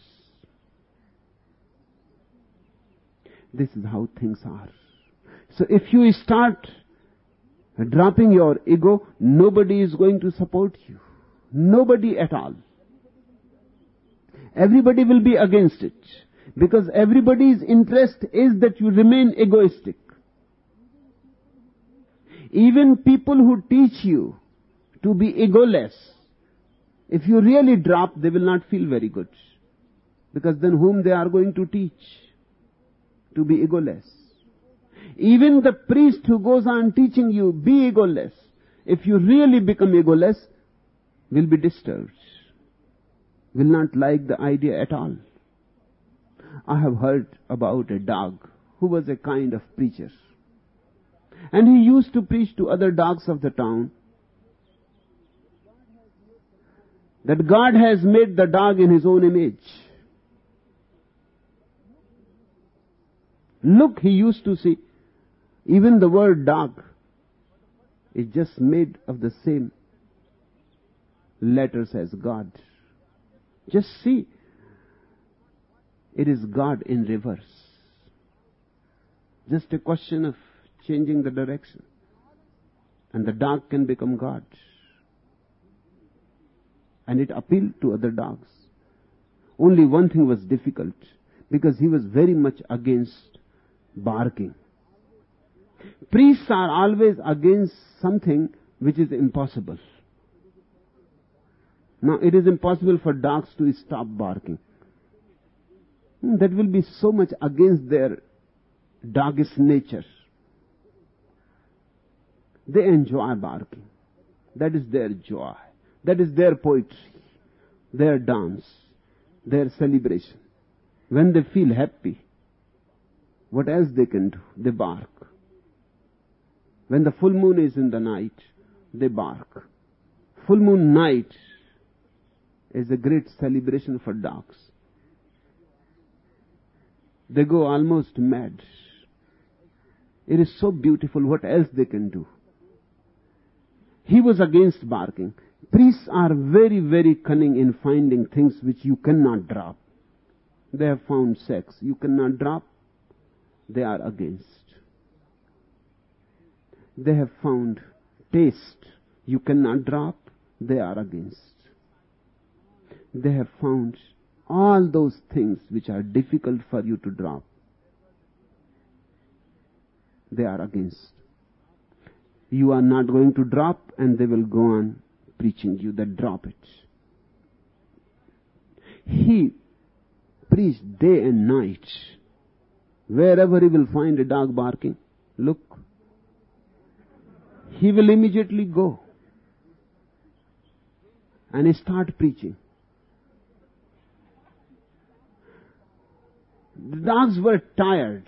This is how things are. So if you start dropping your ego, nobody is going to support you. Nobody at all. Everybody will be against it. Because everybody's interest is that you remain egoistic. Even people who teach you to be egoless, if you really drop, they will not feel very good. Because then whom they are going to teach to be egoless? Even the priest who goes on teaching you, be egoless, if you really become egoless, will be disturbed. Will not like the idea at all. I have heard about a dog who was a kind of preacher. And he used to preach to other dogs of the town that God has made the dog in his own image. Look, he used to say, even the word dog is just made of the same letters as God. Just see, it is God in reverse. Just a question of changing the direction. And the dog can become God. And it appealed to other dogs. Only one thing was difficult, because he was very much against barking. Priests are always against something which is impossible. Now, it is impossible for dogs to stop barking. That will be so much against their doggish nature. They enjoy barking. That is their joy. That is their poetry, their dance, their celebration. When they feel happy, what else they can do? They bark. When the full moon is in the night, they bark. Full moon night is a great celebration for dogs. They go almost mad. It is so beautiful. What else they can do? He was against barking. Priests are very, very cunning in finding things which you cannot drop. They have found sex. You cannot drop. They are against. They have found taste. You cannot drop. They are against. They have found all those things which are difficult for you to drop. They are against. You are not going to drop, and they will go on preaching you that drop it. He preached day and night. Wherever he will find a dog barking, look, he will immediately go and start preaching. The dogs were tired.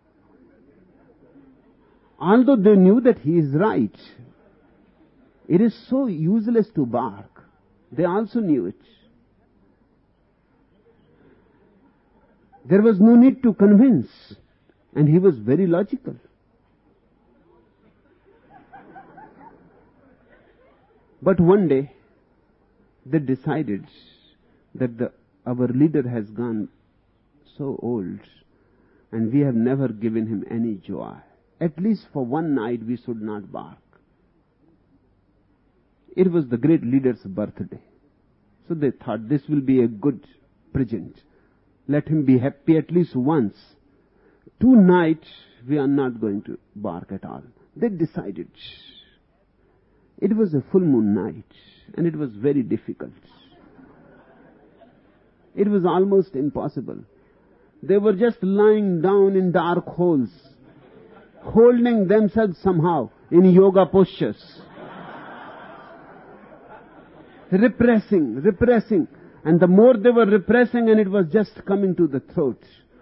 Although they knew that he is right. It is so useless to bark. They also knew it. There was no need to convince. And he was very logical. But one day, they decided that our leader has gone so old, and we have never given him any joy. At least for one night we should not bark. It was the great leader's birthday. So they thought this will be a good present. Let him be happy at least once. Tonight we are not going to bark at all. They decided. It was a full moon night, and it was very difficult. It was almost impossible. They were just lying down in dark holes, holding themselves somehow in yoga postures. Repressing. And the more they were repressing, and it was just coming to the throat.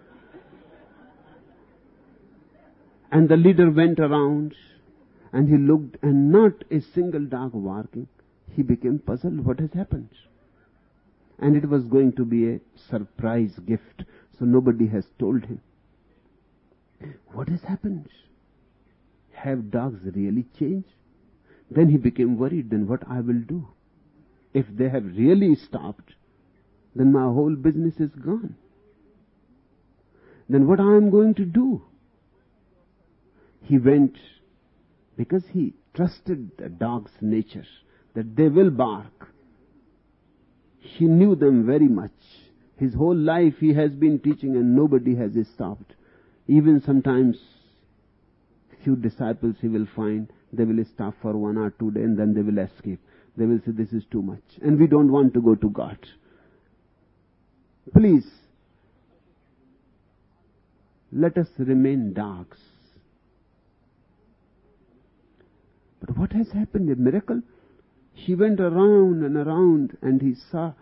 And the leader went around, and he looked, and not a single dog barking. He became puzzled. What has happened? And it was going to be a surprise gift, so nobody has told him. What has happened? Have dogs really changed? Then he became worried. Then what I will do? If they have really stopped, then my whole business is gone. Then what I am going to do? He went, because he trusted the dog's nature, that they will bark. He knew them very much. His whole life he has been teaching, and nobody has stopped. Even sometimes few disciples he will find, they will stop for 1 or 2 days, and then they will escape. They will say, this is too much, and we don't want to go to God. Please, let us remain dogs. But what has happened? A miracle? He went around and around, and he saw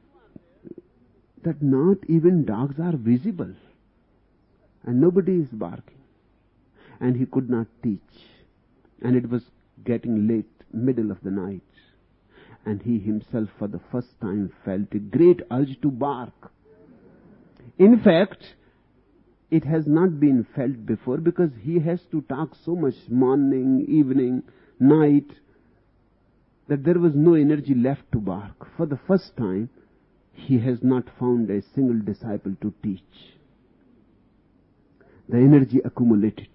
that not even dogs are visible, and nobody is barking. And he could not teach. And it was getting late, middle of the night. And he himself for the first time felt a great urge to bark. In fact, it has not been felt before, because he has to talk so much morning, evening, night, that there was no energy left to bark. For the first time, he has not found a single disciple to teach. The energy accumulated.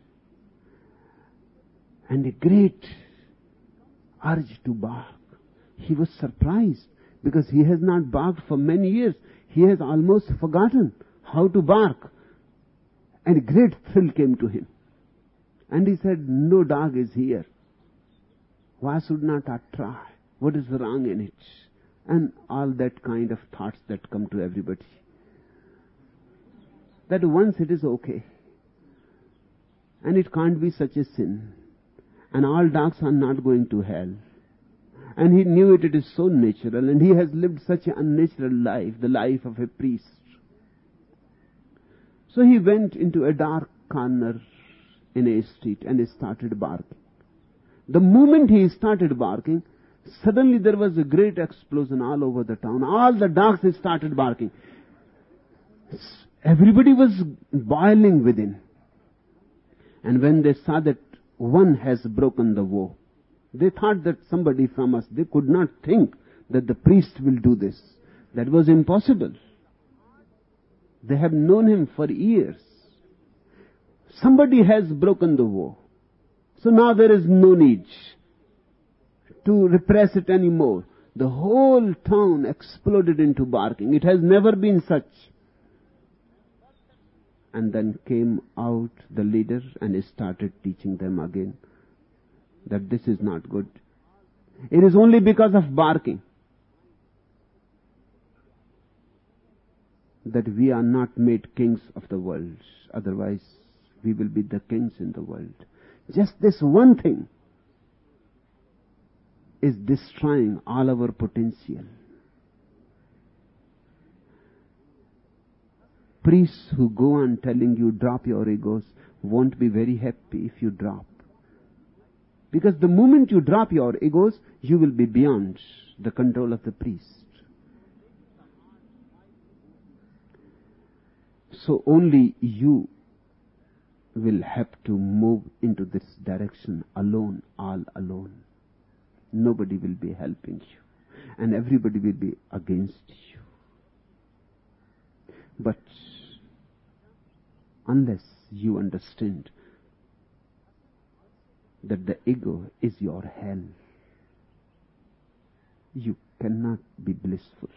And a great urge to bark. He was surprised, because he has not barked for many years. He has almost forgotten how to bark. And a great thrill came to him. And he said, no dog is here. Why should not I try? What is wrong in it? And all that kind of thoughts that come to everybody. That once it is okay. And it can't be such a sin. And all dogs are not going to hell. And he knew it is so natural, and he has lived such an unnatural life, the life of a priest. So he went into a dark corner in a street and he started barking. The moment he started barking, suddenly there was a great explosion all over the town. All the dogs started barking. Everybody was boiling within. And when they saw that one has broken the vow, They thought that somebody from us, they could not think that the priest will do this. That was impossible. They have known him for years. Somebody has broken the vow. So now there is no need to repress it anymore. The whole town exploded into barking. It has never been such. And then came out the leader and he started teaching them again that this is not good. It is only because of barking that we are not made kings of the world. Otherwise, we will be the kings in the world. Just this one thing is destroying all our potential. Priests who go on telling you drop your egos won't be very happy if you drop. Because the moment you drop your egos, you will be beyond the control of the priest. So only you will have to move into this direction alone, all alone. Nobody will be helping you, and everybody will be against you. But unless you understand that the ego is your hell, you cannot be blissful.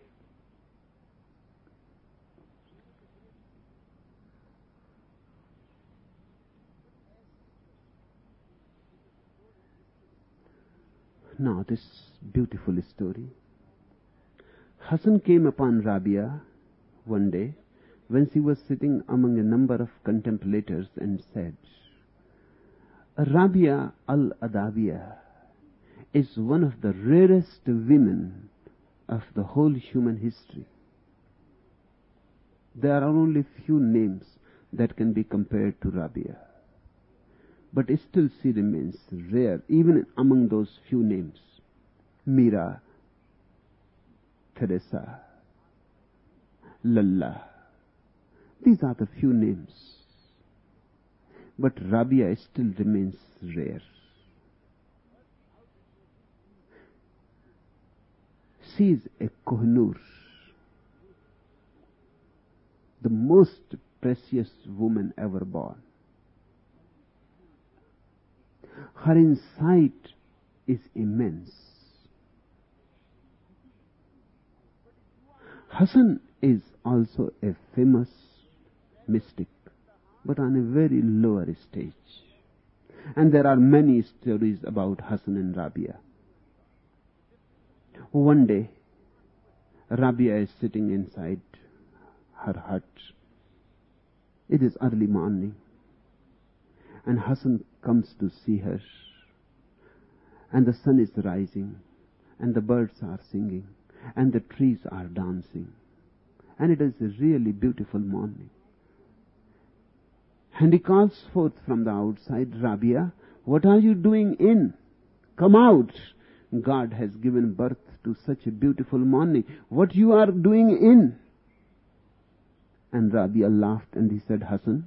Now this beautiful story. Hassan came upon Rabia one day when she was sitting among a number of contemplators and said, Rabia al-Adawiya is one of the rarest women of the whole human history. There are only few names that can be compared to Rabia. But still she remains rare, even among those few names. Mira, Teresa, Lalla. These are the few names. But Rabia still remains rare. She is a Kohinoor, the most precious woman ever born. Her insight is immense. Hassan is also a famous mystic, but on a very lower stage. And there are many stories about Hassan and Rabia. One day, Rabia is sitting inside her hut. It is early morning, and Hassan comes to see her, and the sun is rising, and the birds are singing, and the trees are dancing, and it is a really beautiful morning. And he calls forth from the outside, Rabia, what are you doing in? Come out. God has given birth to such a beautiful morning. What you are doing in? And Rabia laughed and he said, Hassan,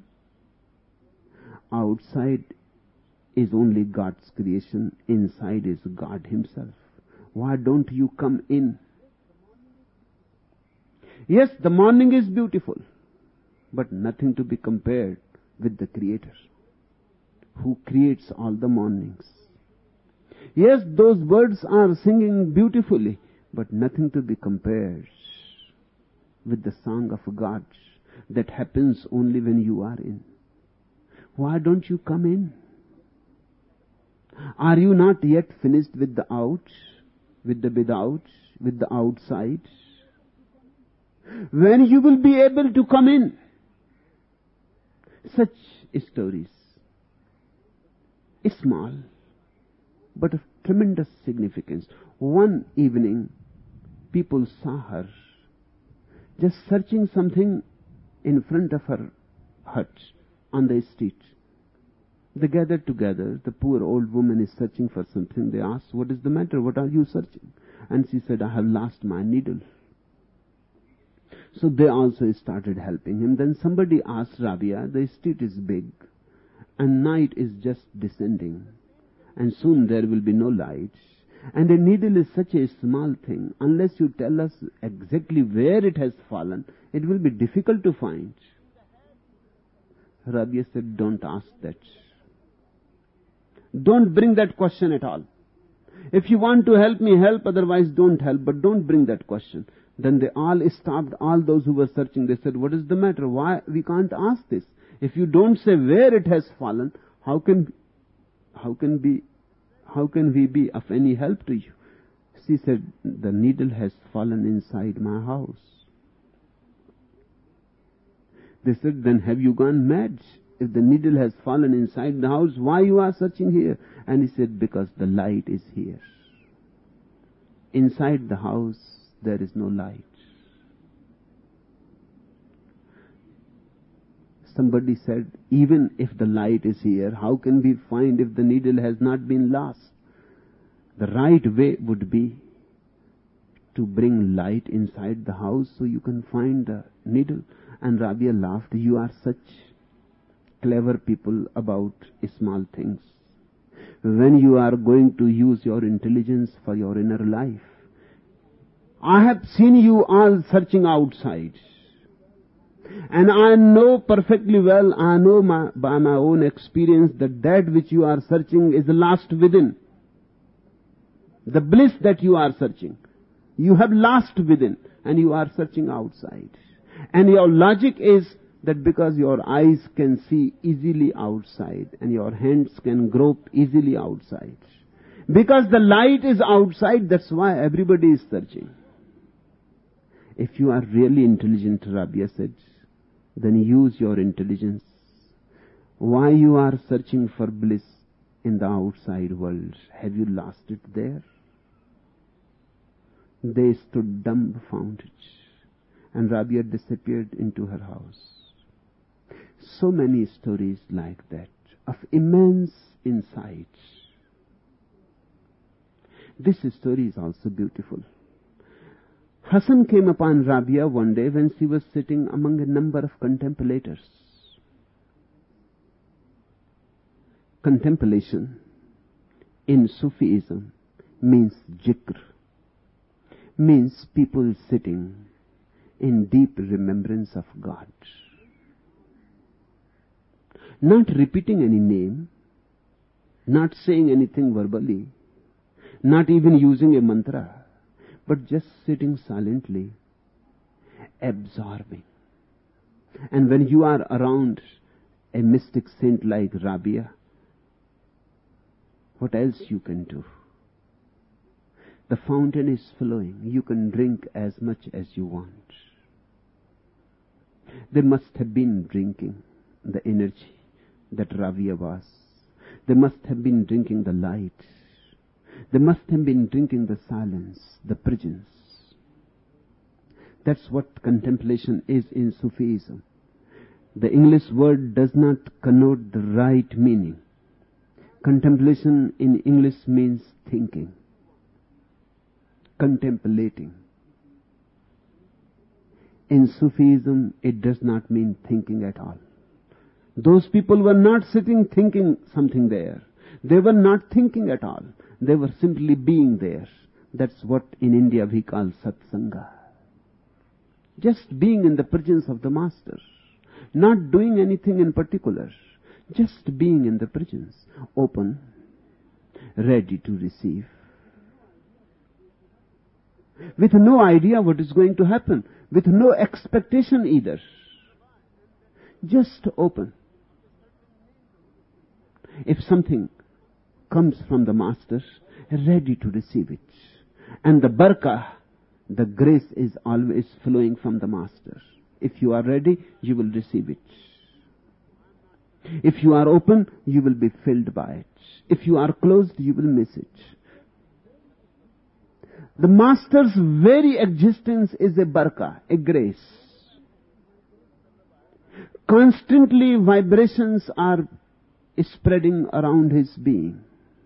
outside is only God's creation. Inside is God himself. Why don't you come in? Yes, the morning is beautiful, but nothing to be compared with the Creator, who creates all the mornings. Yes, those birds are singing beautifully, but nothing to be compared with the song of God that happens only when you are in. Why don't you come in? Are you not yet finished with the out, with the without, with the outside? When you will be able to come in? Such stories, small, but of tremendous significance. One evening, people saw her just searching something in front of her hut on the street. They gathered together. The poor old woman is searching for something. They asked, what is the matter? What are you searching? And she said, I have lost my needle. So they also started helping him. Then somebody asked Rabia, the street is big and night is just descending and soon there will be no light. And a needle is such a small thing. Unless you tell us exactly where it has fallen, it will be difficult to find. Rabia said, don't ask that. Don't bring that question at all. If you want to help me, help. Otherwise, don't help. But don't bring that question. Then they all stopped, all those who were searching. They said, what is the matter? Why we can't ask this? If you don't say where it has fallen, how can we be of any help to you? She said, the needle has fallen inside my house. They said, then have you gone mad? If the needle has fallen inside the house, why you are searching here? And he said, because the light is here. Inside the house, there is no light. Somebody said, even if the light is here, how can we find if the needle has not been lost? The right way would be to bring light inside the house so you can find the needle. And Rabia laughed. You are such clever people about small things. When you are going to use your intelligence for your inner life, I have seen you all searching outside. And I know perfectly well, I know by my own experience that which you are searching is lost within. The bliss that you are searching, you have lost within, and you are searching outside. And your logic is that because your eyes can see easily outside and your hands can grope easily outside. Because the light is outside, that's why everybody is searching. If you are really intelligent, Rabia said, then use your intelligence. Why you are searching for bliss in the outside world? Have you lost it there? They stood dumbfounded, and Rabia disappeared into her house. So many stories like that, of immense insight. This story is also beautiful. Hassan came upon Rabia one day when she was sitting among a number of contemplators. Contemplation in Sufism means jikr, means people sitting in deep remembrance of God. Not repeating any name, not saying anything verbally, not even using a mantra, but just sitting silently, absorbing. And when you are around a mystic saint like Rabia, what else you can do? The fountain is flowing. You can drink as much as you want. They must have been drinking the energy that Rabia was. They must have been drinking the light. They must have been drinking the silence, the presence. That's what contemplation is in Sufism. The English word does not connote the right meaning. Contemplation in English means thinking, contemplating. In Sufism, it does not mean thinking at all. Those people were not sitting thinking something there. They were not thinking at all. They were simply being there. That's what in India we call satsanga. Just being in the presence of the Master. Not doing anything in particular. Just being in the presence. Open. Ready to receive. With no idea what is going to happen. With no expectation either. Just open. If something comes from the Master, ready to receive it. And the barakah, the grace is always flowing from the Master. If you are ready, you will receive it. If you are open, you will be filled by it. If you are closed, you will miss it. The Master's very existence is a barakah, a grace. Constantly vibrations are spreading around his being.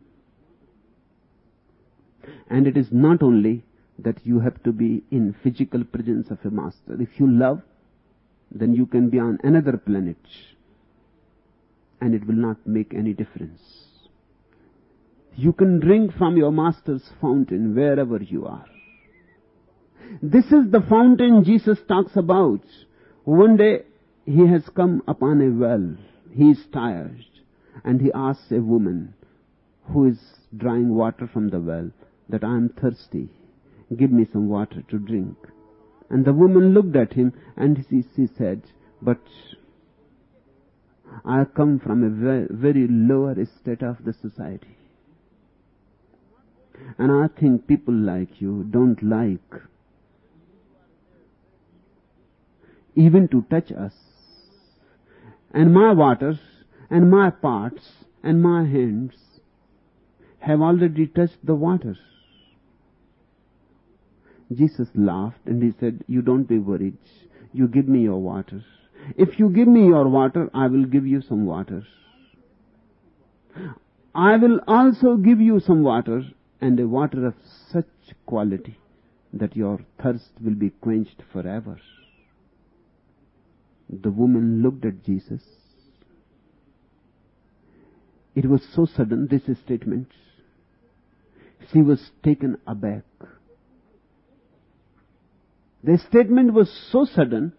And it is not only that you have to be in physical presence of a Master. If you love, then you can be on another planet, and it will not make any difference. You can drink from your master's fountain wherever you are. This is the fountain Jesus talks about. One day he has come upon a well. He is tired, and he asks a woman who is drawing water from the well that I am thirsty. Give me some water to drink. And the woman looked at him and she said, but I come from a very lower state of the society. And I think people like you don't like even to touch us. And my waters and my parts and my hands have already touched the waters. Jesus laughed and he said, you don't be worried. You give me your water. If you give me your water, I will give you some water. I will also give you some water, and a water of such quality that your thirst will be quenched forever. The woman looked at Jesus. It was so sudden, this statement. She was taken aback. The statement was so sudden,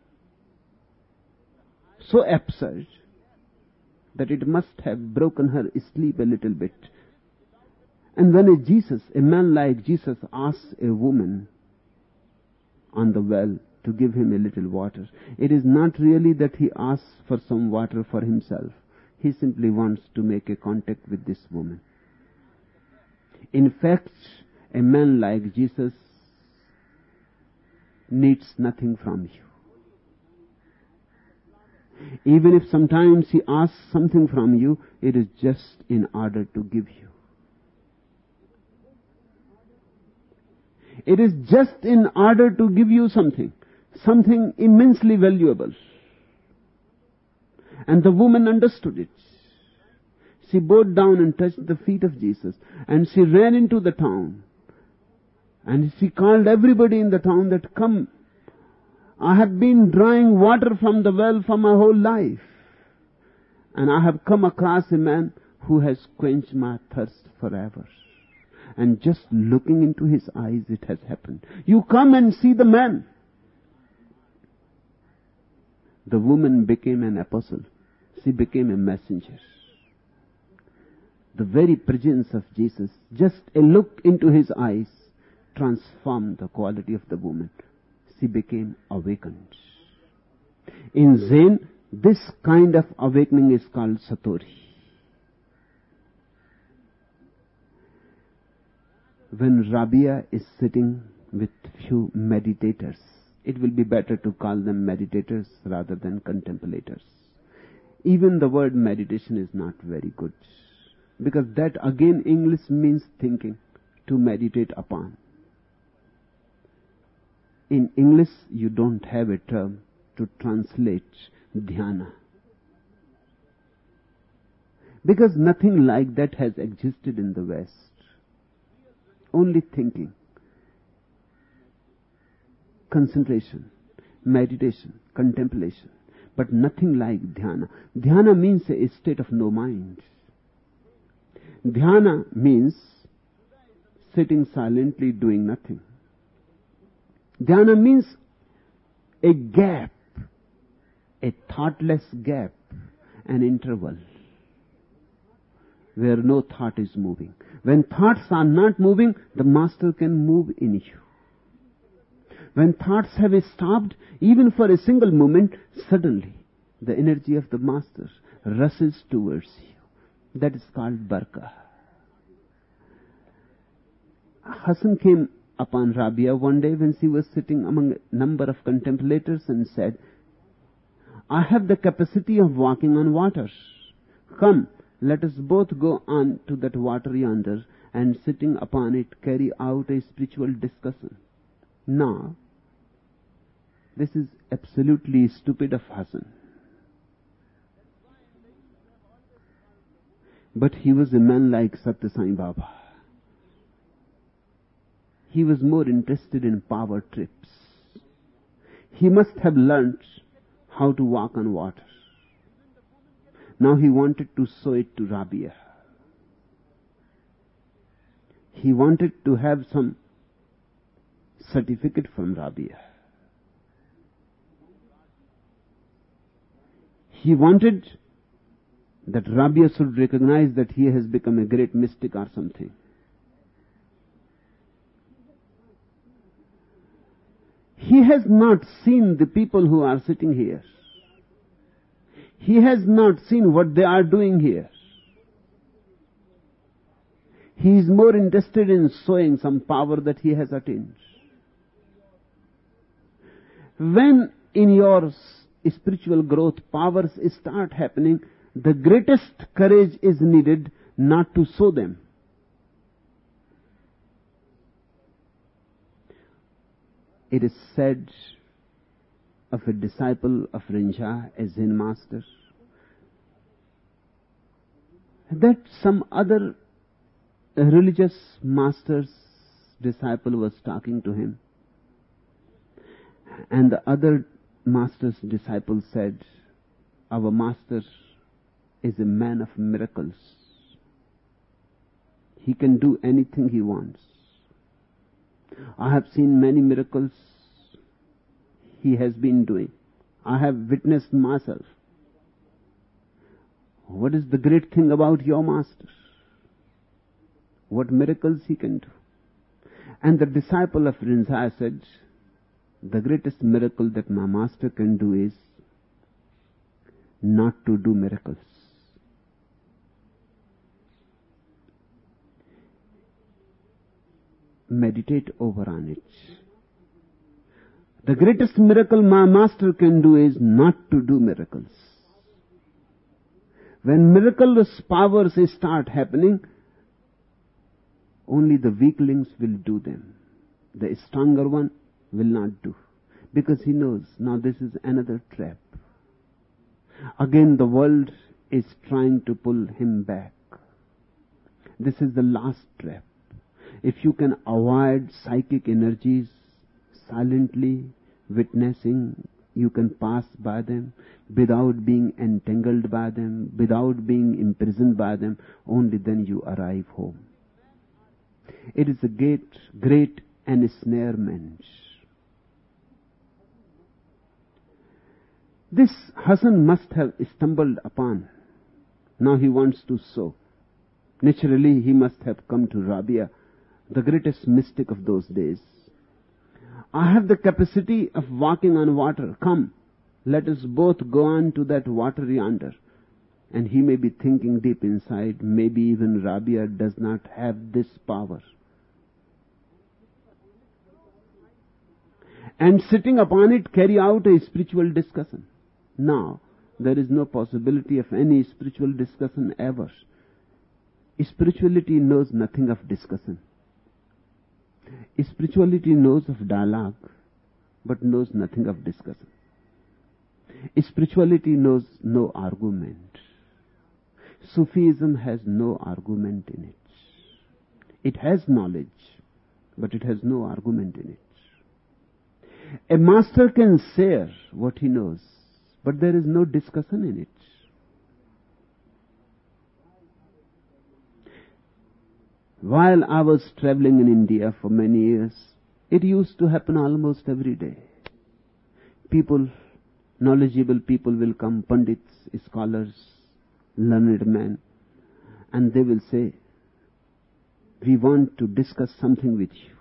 so absurd, that it must have broken her sleep a little bit. And when a man like Jesus asks a woman on the well to give him a little water, it is not really that he asks for some water for himself. He simply wants to make a contact with this woman. In fact, a man like Jesus needs nothing from you. Even if sometimes he asks something from you, it is just in order to give you. It is just in order to give you something immensely valuable. And the woman understood it. She bowed down and touched the feet of Jesus, and she ran into the town. And she called everybody in the town that, come, I have been drawing water from the well for my whole life. And I have come across a man who has quenched my thirst forever. And just looking into his eyes, it has happened. You come and see the man. The woman became an apostle. She became a messenger. The very presence of Jesus, just a look into his eyes, transformed the quality of the woman. She became awakened. In Zen, this kind of awakening is called Satori. When Rabia is sitting with few meditators, it will be better to call them meditators rather than contemplators. Even the word meditation is not very good, because that again English means thinking, to meditate upon. In English, you don't have a term to translate dhyana, because nothing like that has existed in the West. Only thinking, concentration, meditation, contemplation, but nothing like dhyana. Dhyana means a state of no mind. Dhyana means sitting silently doing nothing. Dhyana means a gap, a thoughtless gap, an interval where no thought is moving. When thoughts are not moving, the master can move in you. When thoughts have stopped, even for a single moment, suddenly the energy of the master rushes towards you. That is called barka. Hassan came upon Rabia one day when she was sitting among a number of contemplators and said, I have the capacity of walking on water. Come, let us both go on to that water yonder and sitting upon it carry out a spiritual discussion. Now, this is absolutely stupid of Hassan. But he was a man like Satya Sai Baba. He was more interested in power trips. He must have learnt how to walk on water. Now he wanted to show it to Rabia. He wanted to have some certificate from Rabia. He wanted that Rabia should recognize that he has become a great mystic or something. He has not seen the people who are sitting here. He has not seen what they are doing here. He is more interested in showing some power that he has attained. When in your spiritual growth powers start happening, the greatest courage is needed not to show them. It is said of a disciple of Rinzai, a Zen master, that some other religious master's disciple was talking to him, and the other master's disciple said, "Our master is a man of miracles. He can do anything he wants. I have seen many miracles he has been doing. I have witnessed myself. What is the great thing about your master? What miracles he can do?" And the disciple of Rinzai said, "The greatest miracle that my master can do is not to do miracles." Meditate over on it. The greatest miracle my master can do is not to do miracles. When miraculous powers start happening, only the weaklings will do them. The stronger one will not do. Because he knows, now this is another trap. Again the world is trying to pull him back. This is the last trap. If you can avoid psychic energies silently witnessing, you can pass by them without being entangled by them, without being imprisoned by them, only then you arrive home. It is a great ensnarement. This Hassan must have stumbled upon. Now he wants to sow. Naturally, he must have come to Rabia, the greatest mystic of those days. "I have the capacity of walking on water. Come, let us both go on to that water yonder." And he may be thinking deep inside, maybe even Rabia does not have this power. And sitting upon it, carry out a spiritual discussion. Now, there is no possibility of any spiritual discussion ever. Spirituality knows nothing of discussion. Spirituality knows of dialogue, but knows nothing of discussion. Spirituality knows no argument. Sufism has no argument in it. It has knowledge, but it has no argument in it. A master can share what he knows, but there is no discussion in it. While I was traveling in India for many years, it used to happen almost every day. People, knowledgeable people will come, pandits, scholars, learned men, and they will say, "We want to discuss something with you."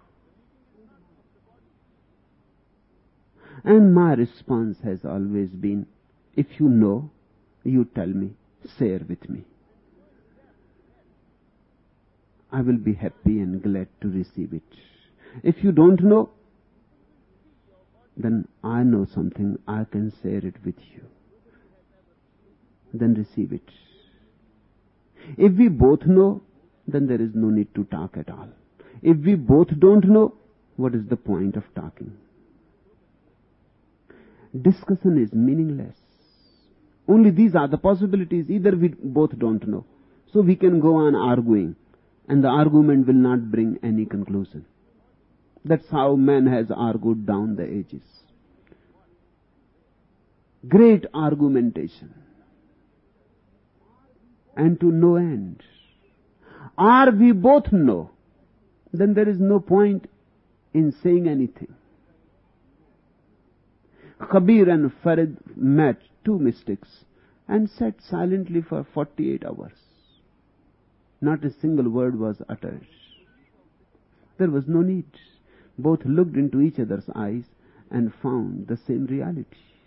And my response has always been, "If you know, you tell me, share with me. I will be happy and glad to receive it. If you don't know, then I know something, I can share it with you. Then receive it. If we both know, then there is no need to talk at all. If we both don't know, what is the point of talking? Discussion is meaningless. Only these are the possibilities. Either we both don't know, so we can go on arguing, and the argument will not bring any conclusion. That's how man has argued down the ages. Great argumentation, and to no end. Or we both know, then there is no point in saying anything. Kabir and Farid met, two mystics, and sat silently for 48 hours. Not a single word was uttered. There was no need. Both looked into each other's eyes and found the same reality.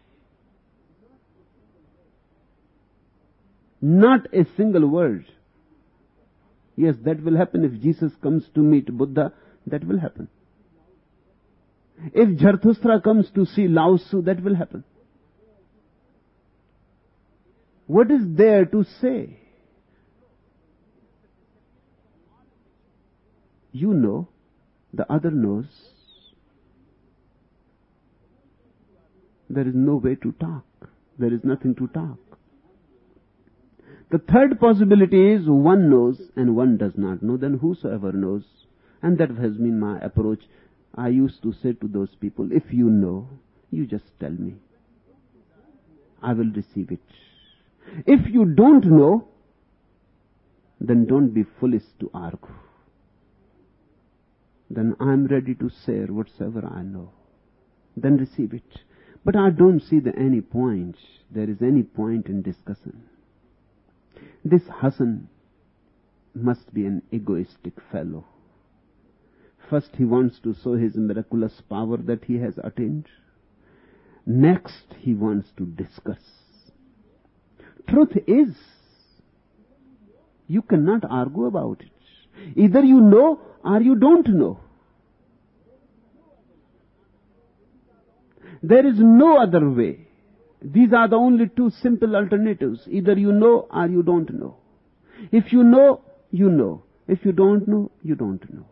Not a single word. Yes, that will happen if Jesus comes to meet Buddha. That will happen. If Zarathustra comes to see Lao Tzu, that will happen. What is there to say? You know, the other knows. There is no way to talk. There is nothing to talk. The third possibility is one knows and one does not know, then whosoever knows. And that has been my approach. I used to say to those people, if you know, you just tell me. I will receive it. If you don't know, then don't be foolish to argue. Then I'm ready to share whatsoever I know. Then receive it. But I don't see any point. There is any point in discussion. This Hassan must be an egoistic fellow. First, he wants to show his miraculous power that he has attained. Next, he wants to discuss. Truth is, you cannot argue about it. Either you know or you don't know. There is no other way. These are the only two simple alternatives. Either you know or you don't know. If you know, you know. If you don't know, you don't know.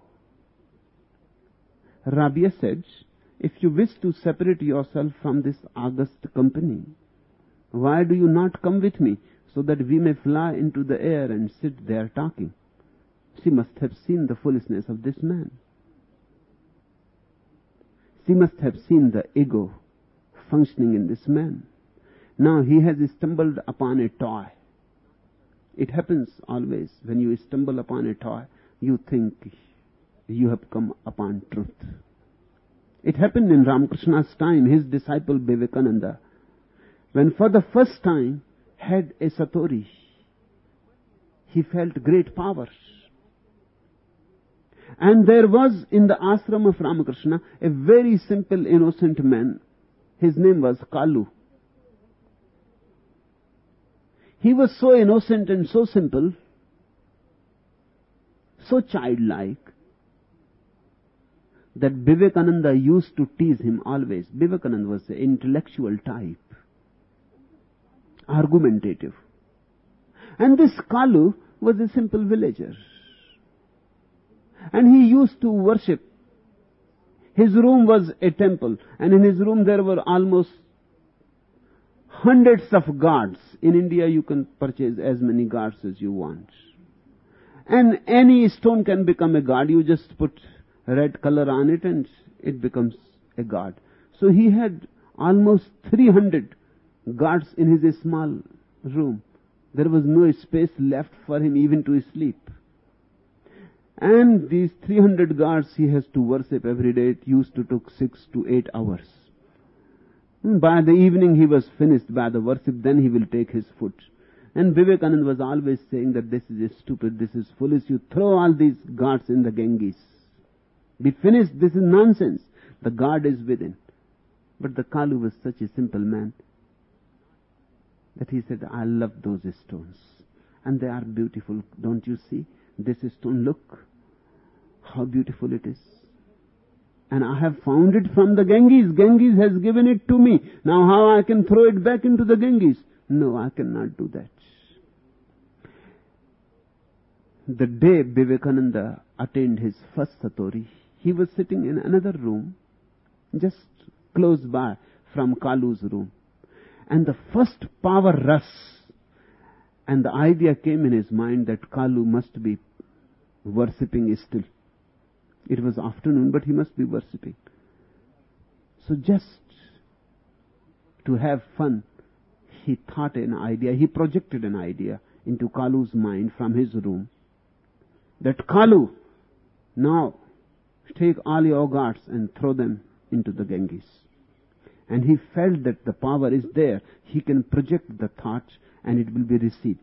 Rabia said, if you wish to separate yourself from this august company, why do you not come with me so that we may fly into the air and sit there talking? She must have seen the foolishness of this man. She must have seen the ego functioning in this man. Now he has stumbled upon a toy. It happens always. When you stumble upon a toy, you think you have come upon truth. It happened in Ramakrishna's time. His disciple Vivekananda, when for the first time had a satori, he felt great power. And there was in the ashram of Ramakrishna a very simple, innocent man. His name was Kalu. He was so innocent and so simple, so childlike, that Vivekananda used to tease him always. Vivekananda was the intellectual type, argumentative. And this Kalu was a simple villager. And he used to worship. His room was a temple, and in his room there were almost hundreds of gods. In India you can purchase as many gods as you want. And any stone can become a god. You just put red color on it and it becomes a god. So he had almost 300 gods in his small room. There was no space left for him even to sleep. And these 300 gods he has to worship every day. It used to take 6 to 8 hours. By the evening he was finished by the worship, then he will take his food. And Vivekananda was always saying that this is stupid, this is foolish, you throw all these gods in the Ganges. Be finished, this is nonsense. The God is within. But the Kalu was such a simple man that he said, I love those stones. And they are beautiful, don't you see? This stone, look how beautiful it is. And I have found it from the Ganges. Ganges has given it to me. Now how I can throw it back into the Ganges? No, I cannot do that. The day Vivekananda attained his first satori, he was sitting in another room, just close by from Kalu's room. And the first power rush, and the idea came in his mind that Kalu must be worshipping still. It was afternoon, but he must be worshipping. So just to have fun, he thought an idea, he projected an idea into Kalu's mind from his room, that Kalu, Now, take all your gods and throw them into the Ganges. And he felt that the power is there. He can project the thought and it will be received.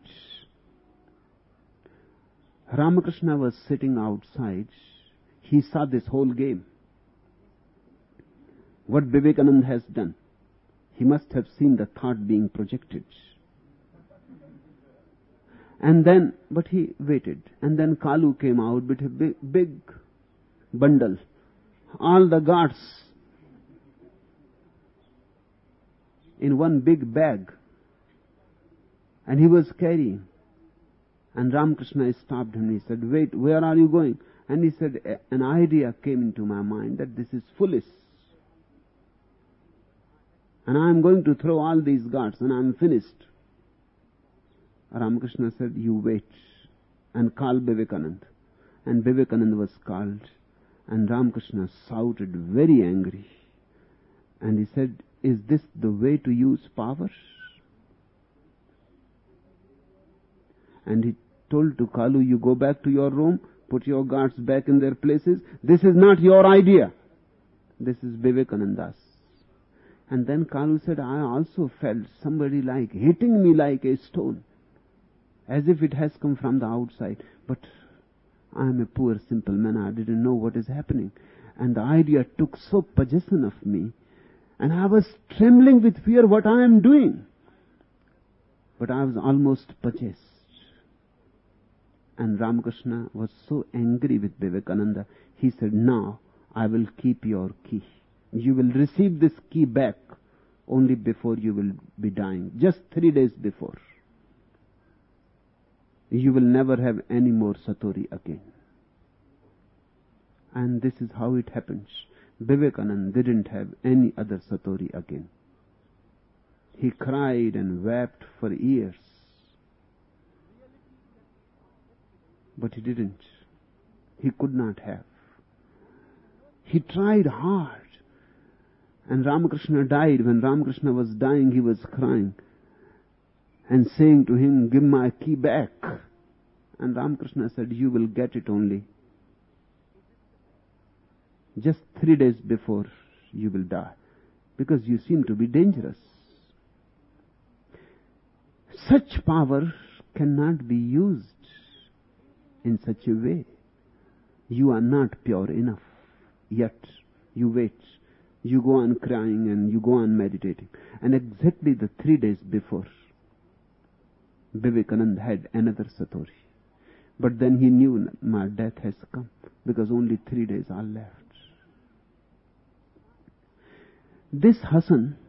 Ramakrishna was sitting outside. He saw this whole game. What Vivekananda has done. He must have seen the thought being projected. And then, but he waited. And then Kalu came out with a big bundle. All the gods in one big bag. And he was carrying. And Ramakrishna stopped him. He said, wait, where are you going? And he said, an idea came into my mind that this is foolish. And I am going to throw all these gods and I am finished. Ramakrishna said, you wait and call Vivekananda. And Vivekananda was called. And Ramakrishna shouted very angry. And he said, is this the way to use power? And he told to Kalu, you go back to your room, put your gods back in their places. This is not your idea. This is Vivekananda's. And then Kalu said, I also felt somebody like hitting me like a stone, as if it has come from the outside. But I am a poor simple man. I didn't know what is happening. And the idea took so possession of me. And I was trembling with fear what I am doing. But I was almost possessed. And Ramakrishna was so angry with Vivekananda. He said, now I will keep your key. You will receive this key back only before you will be dying. Just 3 days before. You will never have any more Satori again. And this is how it happens. Vivekananda didn't have any other Satori again. He cried and wept for years. But he didn't. He could not have. He tried hard. And Ramakrishna died. When Ramakrishna was dying, he was crying and saying to him, give my key back. And Ramakrishna said, you will get it only just 3 days before you will die, because you seem to be dangerous. Such power cannot be used in such a way. You are not pure enough yet. You wait. You go on crying and you go on meditating. And exactly the 3 days before, Vivekananda had another Satori. But then he knew my death has come, because only 3 days are left. This Hassan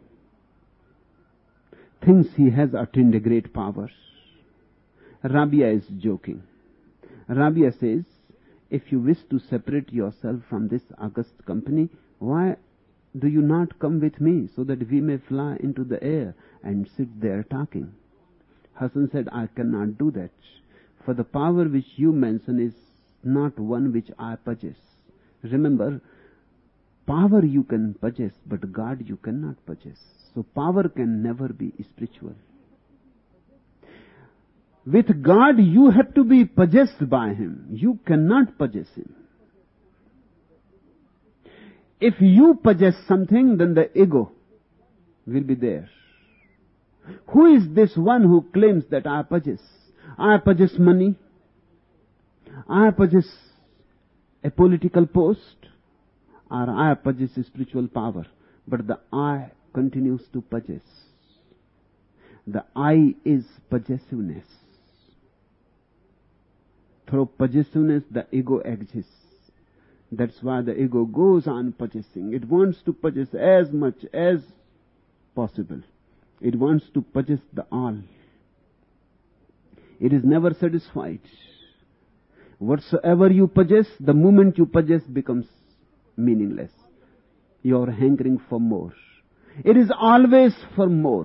thinks he has attained a great power. Rabia is joking. Rabia says, if you wish to separate yourself from this august company, why do you not come with me so that we may fly into the air and sit there talking? Hassan said, I cannot do that, for the power which you mention is not one which I possess. Remember, power you can possess, but God you cannot possess. So power can never be spiritual. With God, you have to be possessed by Him. You cannot possess Him. If you possess something, then the ego will be there. Who is this one who claims that I possess? I possess money. I possess a political post. Or I possess spiritual power. But the I continues to possess. The I is possessiveness. Through possessiveness, the ego exists. That's why the ego goes on possessing. It wants to possess as much as possible. It wants to possess the all. It is never satisfied. Whatsoever you possess, the moment you possess becomes meaningless. You are hankering for more. It is always for more.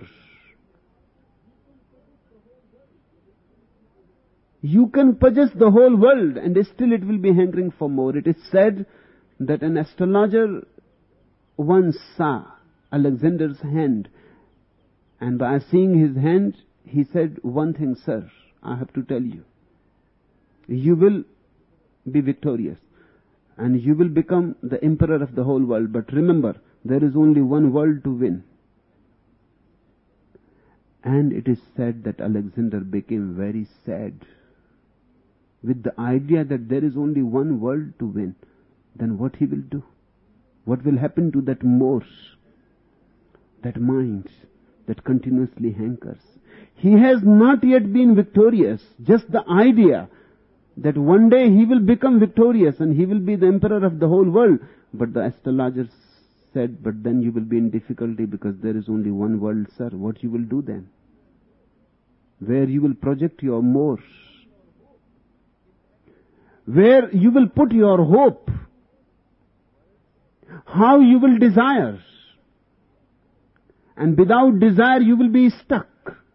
You can possess the whole world and still it will be hankering for more. It is said that an astrologer once saw Alexander's hand, and by seeing his hand, he said, one thing, sir, I have to tell you. You will be victorious. and you will become the emperor of the whole world. But remember, there is only one world to win. And it is said that Alexander became very sad with the idea that there is only one world to win. Then what he will do? What will happen to that Morse, that mind that continuously hankers? He has not yet been victorious. Just the idea that one day he will become victorious and he will be the emperor of the whole world. But the astrologers said, but then you will be in difficulty because there is only one world, sir. What you will do then? Where you will project your Morse? Where you will put your hope? How you will desire? And without desire you will be stuck.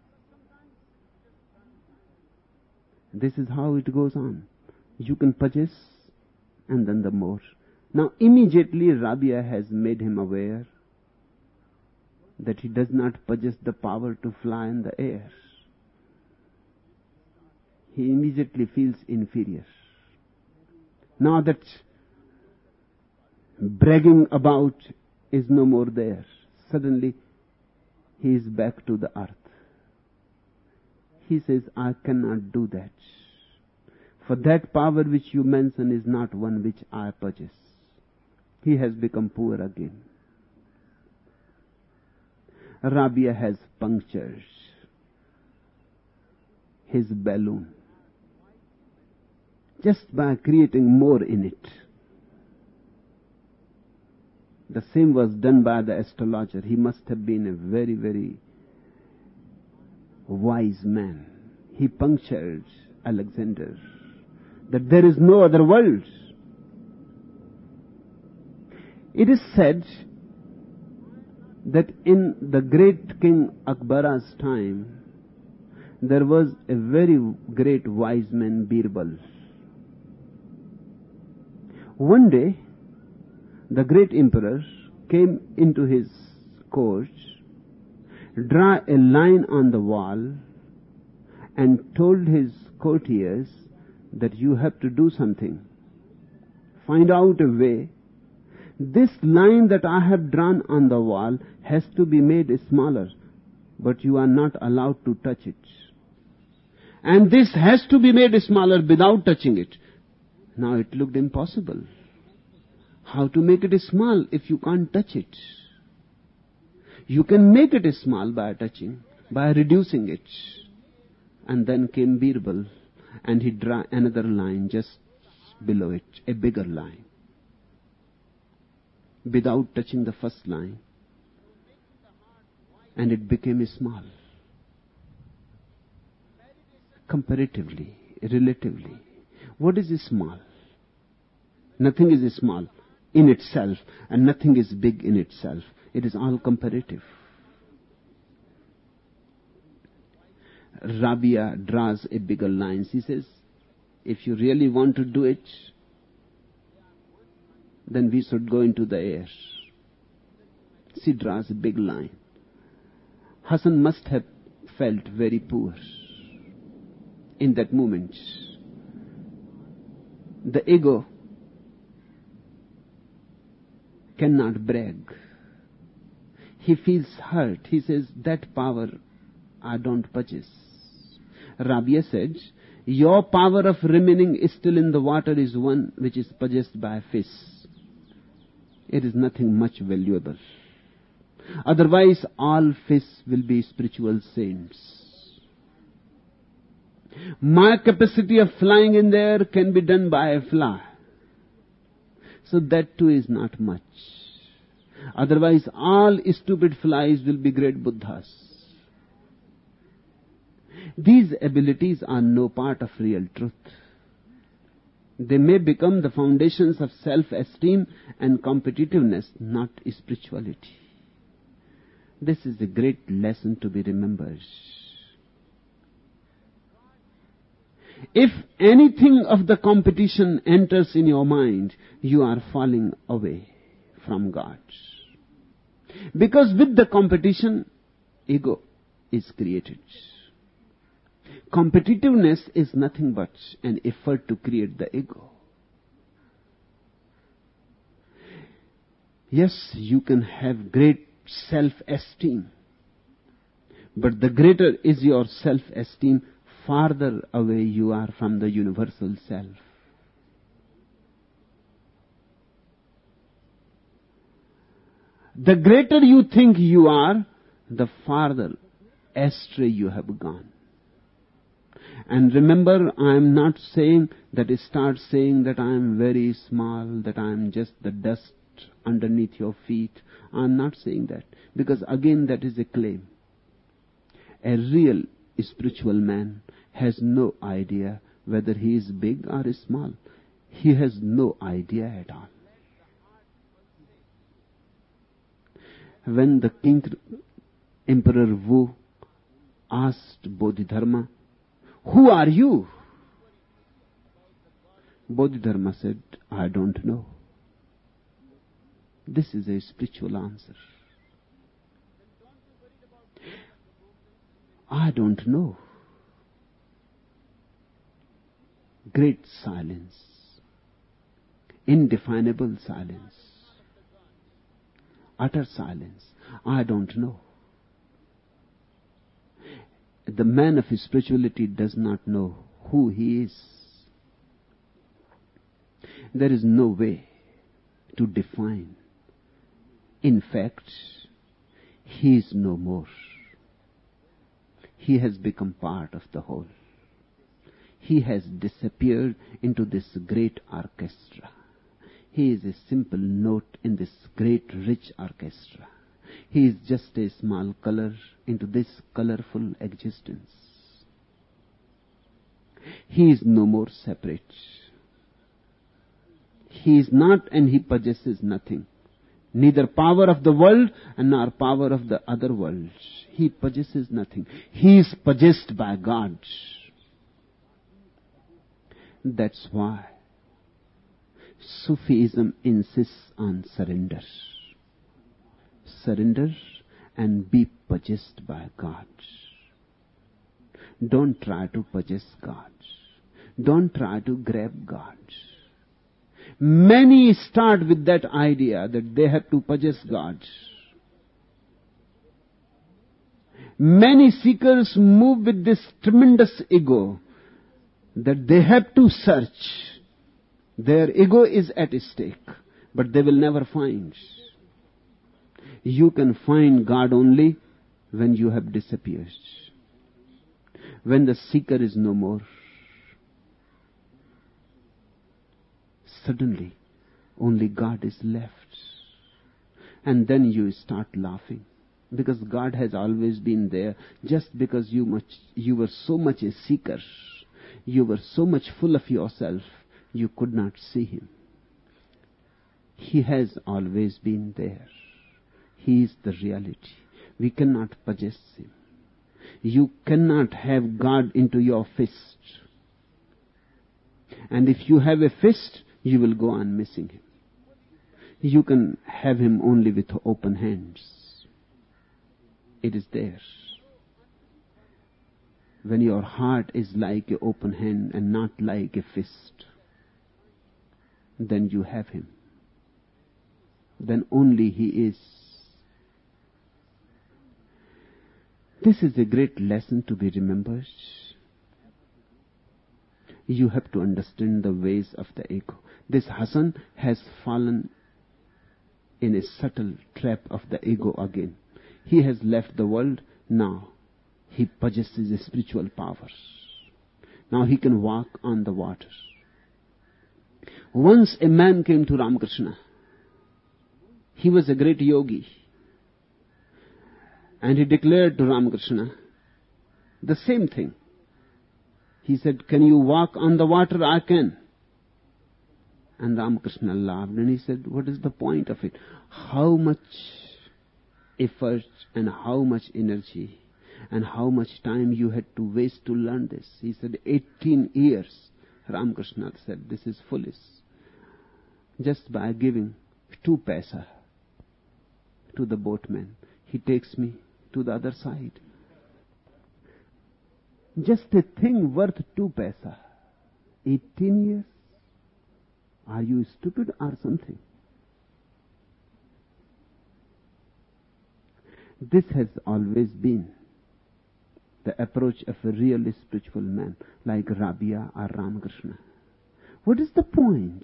This is how it goes on. You can purchase and then the more. Now immediately Rabia has made him aware that he does not possess the power to fly in the air. He immediately feels inferior. Now that bragging about is no more there. Suddenly he is back to the earth. He says, I cannot do that. For that power which you mention is not one which I possess. He has become poor again. Rabia has punctured his balloon just by creating more in it. The same was done by the astrologer. He must have been a very, very wise man. He punctured Alexander that there is no other world. It is said that in the great King Akbar's time, there was a very great wise man, Birbal. One day, the great emperor came into his court, drew a line on the wall, and told his courtiers that you have to do something. Find out a way. This line that I have drawn on the wall has to be made smaller, but you are not allowed to touch it. And this has to be made smaller without touching it. Now it looked impossible. How to make it small if you can't touch it? You can make it small by touching, by reducing it. And then came Birbal, and he drew another line just below it, a bigger line, without touching the first line. And it became small. Comparatively, relatively. What is small? Nothing is small in itself, and nothing is big in itself. It is all comparative. Rabia draws a bigger line. She says, if you really want to do it, then we should go into the air. She draws a big line. Hassan must have felt very poor in that moment. The ego cannot brag. He feels hurt. He says, that power I don't possess. Rabia said, your power of remaining still in the water is one which is possessed by a fish. It is nothing much valuable. Otherwise, all fish will be spiritual saints. My capacity of flying in the air can be done by a fly. So that too is not much. Otherwise, all stupid flies will be great Buddhas. These abilities are no part of real truth. They may become the foundations of self-esteem and competitiveness, not spirituality. This is a great lesson to be remembered. If anything of the competition enters in your mind, you are falling away from God. Because with the competition, ego is created. Competitiveness is nothing but an effort to create the ego. Yes, you can have great self-esteem, but the greater is your self-esteem, farther away you are from the universal self. The greater you think you are, the farther astray you have gone. And remember, I am not saying that start saying that I am very small, that I am just the dust underneath your feet. I am not saying that, because again that is a claim. A real spiritual man has no idea whether he is big or small. He has no idea at all. When the Emperor Wu asked Bodhidharma, "Who are you?" Bodhidharma said, "I don't know." This is a spiritual answer. I don't know. Great silence. Indefinable silence. Utter silence. I don't know. The man of spirituality does not know who he is. There is no way to define. In fact, he is no more. He has become part of the whole. He has disappeared into this great orchestra. He is a simple note in this great rich orchestra. He is just a small color into this colorful existence. He is no more separate. He is not and he possesses nothing. Neither power of the world and nor power of the other world. He possesses nothing. He is possessed by God. That's why Sufism insists on surrender. Surrender and be possessed by God. Don't try to possess God. Don't try to grab God. Many start with that idea that they have to possess God. Many seekers move with this tremendous ego that they have to search. Their ego is at stake, but they will never find. You can find God only when you have disappeared. When the seeker is no more. Suddenly, only God is left. And then you start laughing. Because God has always been there. Just because you were so much a seeker, you were so much full of yourself, you could not see Him. He has always been there. He is the reality. We cannot possess Him. You cannot have God into your fist. And if you have a fist, you will go on missing Him. You can have Him only with open hands. It is there. When your heart is like an open hand and not like a fist, then you have Him. Then only He is. This is a great lesson to be remembered. You have to understand the ways of the ego. This Hassan has fallen in a subtle trap of the ego again. He has left the world. Now he possesses spiritual powers. Now he can walk on the water. Once a man came to Ramakrishna. He was a great yogi. And he declared to Ramakrishna the same thing. He said, "Can you walk on the water?" "I can." And Ramakrishna laughed and he said, "What is the point of it? How much effort and how much energy and how much time you had to waste to learn this?" He said, 18 years. Ramakrishna said, "This is foolish. Just by giving 2 paisa to the boatman, he takes me to the other side. Just a thing worth 2 paisa. 18 years? Are you stupid or something?" This has always been the approach of a really spiritual man like Rabia or Ramakrishna. What is the point?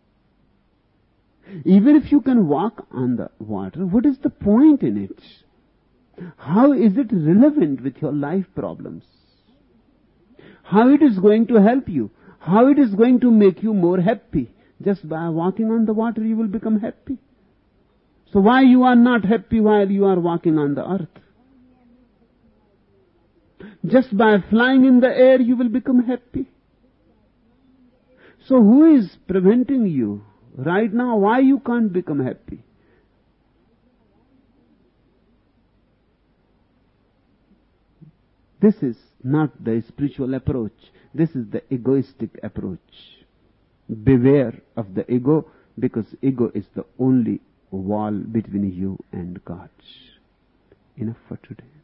Even if you can walk on the water, what is the point in it? How is it relevant with your life problems? How it is going to help you? How it is going to make you more happy? Just by walking on the water you will become happy. So why you are not happy while you are walking on the earth? Just by flying in the air you will become happy. So who is preventing you right now? Why you can't become happy? This is not the spiritual approach. This is the egoistic approach. Beware of the ego, because ego is the only wall between you and God. Enough for today.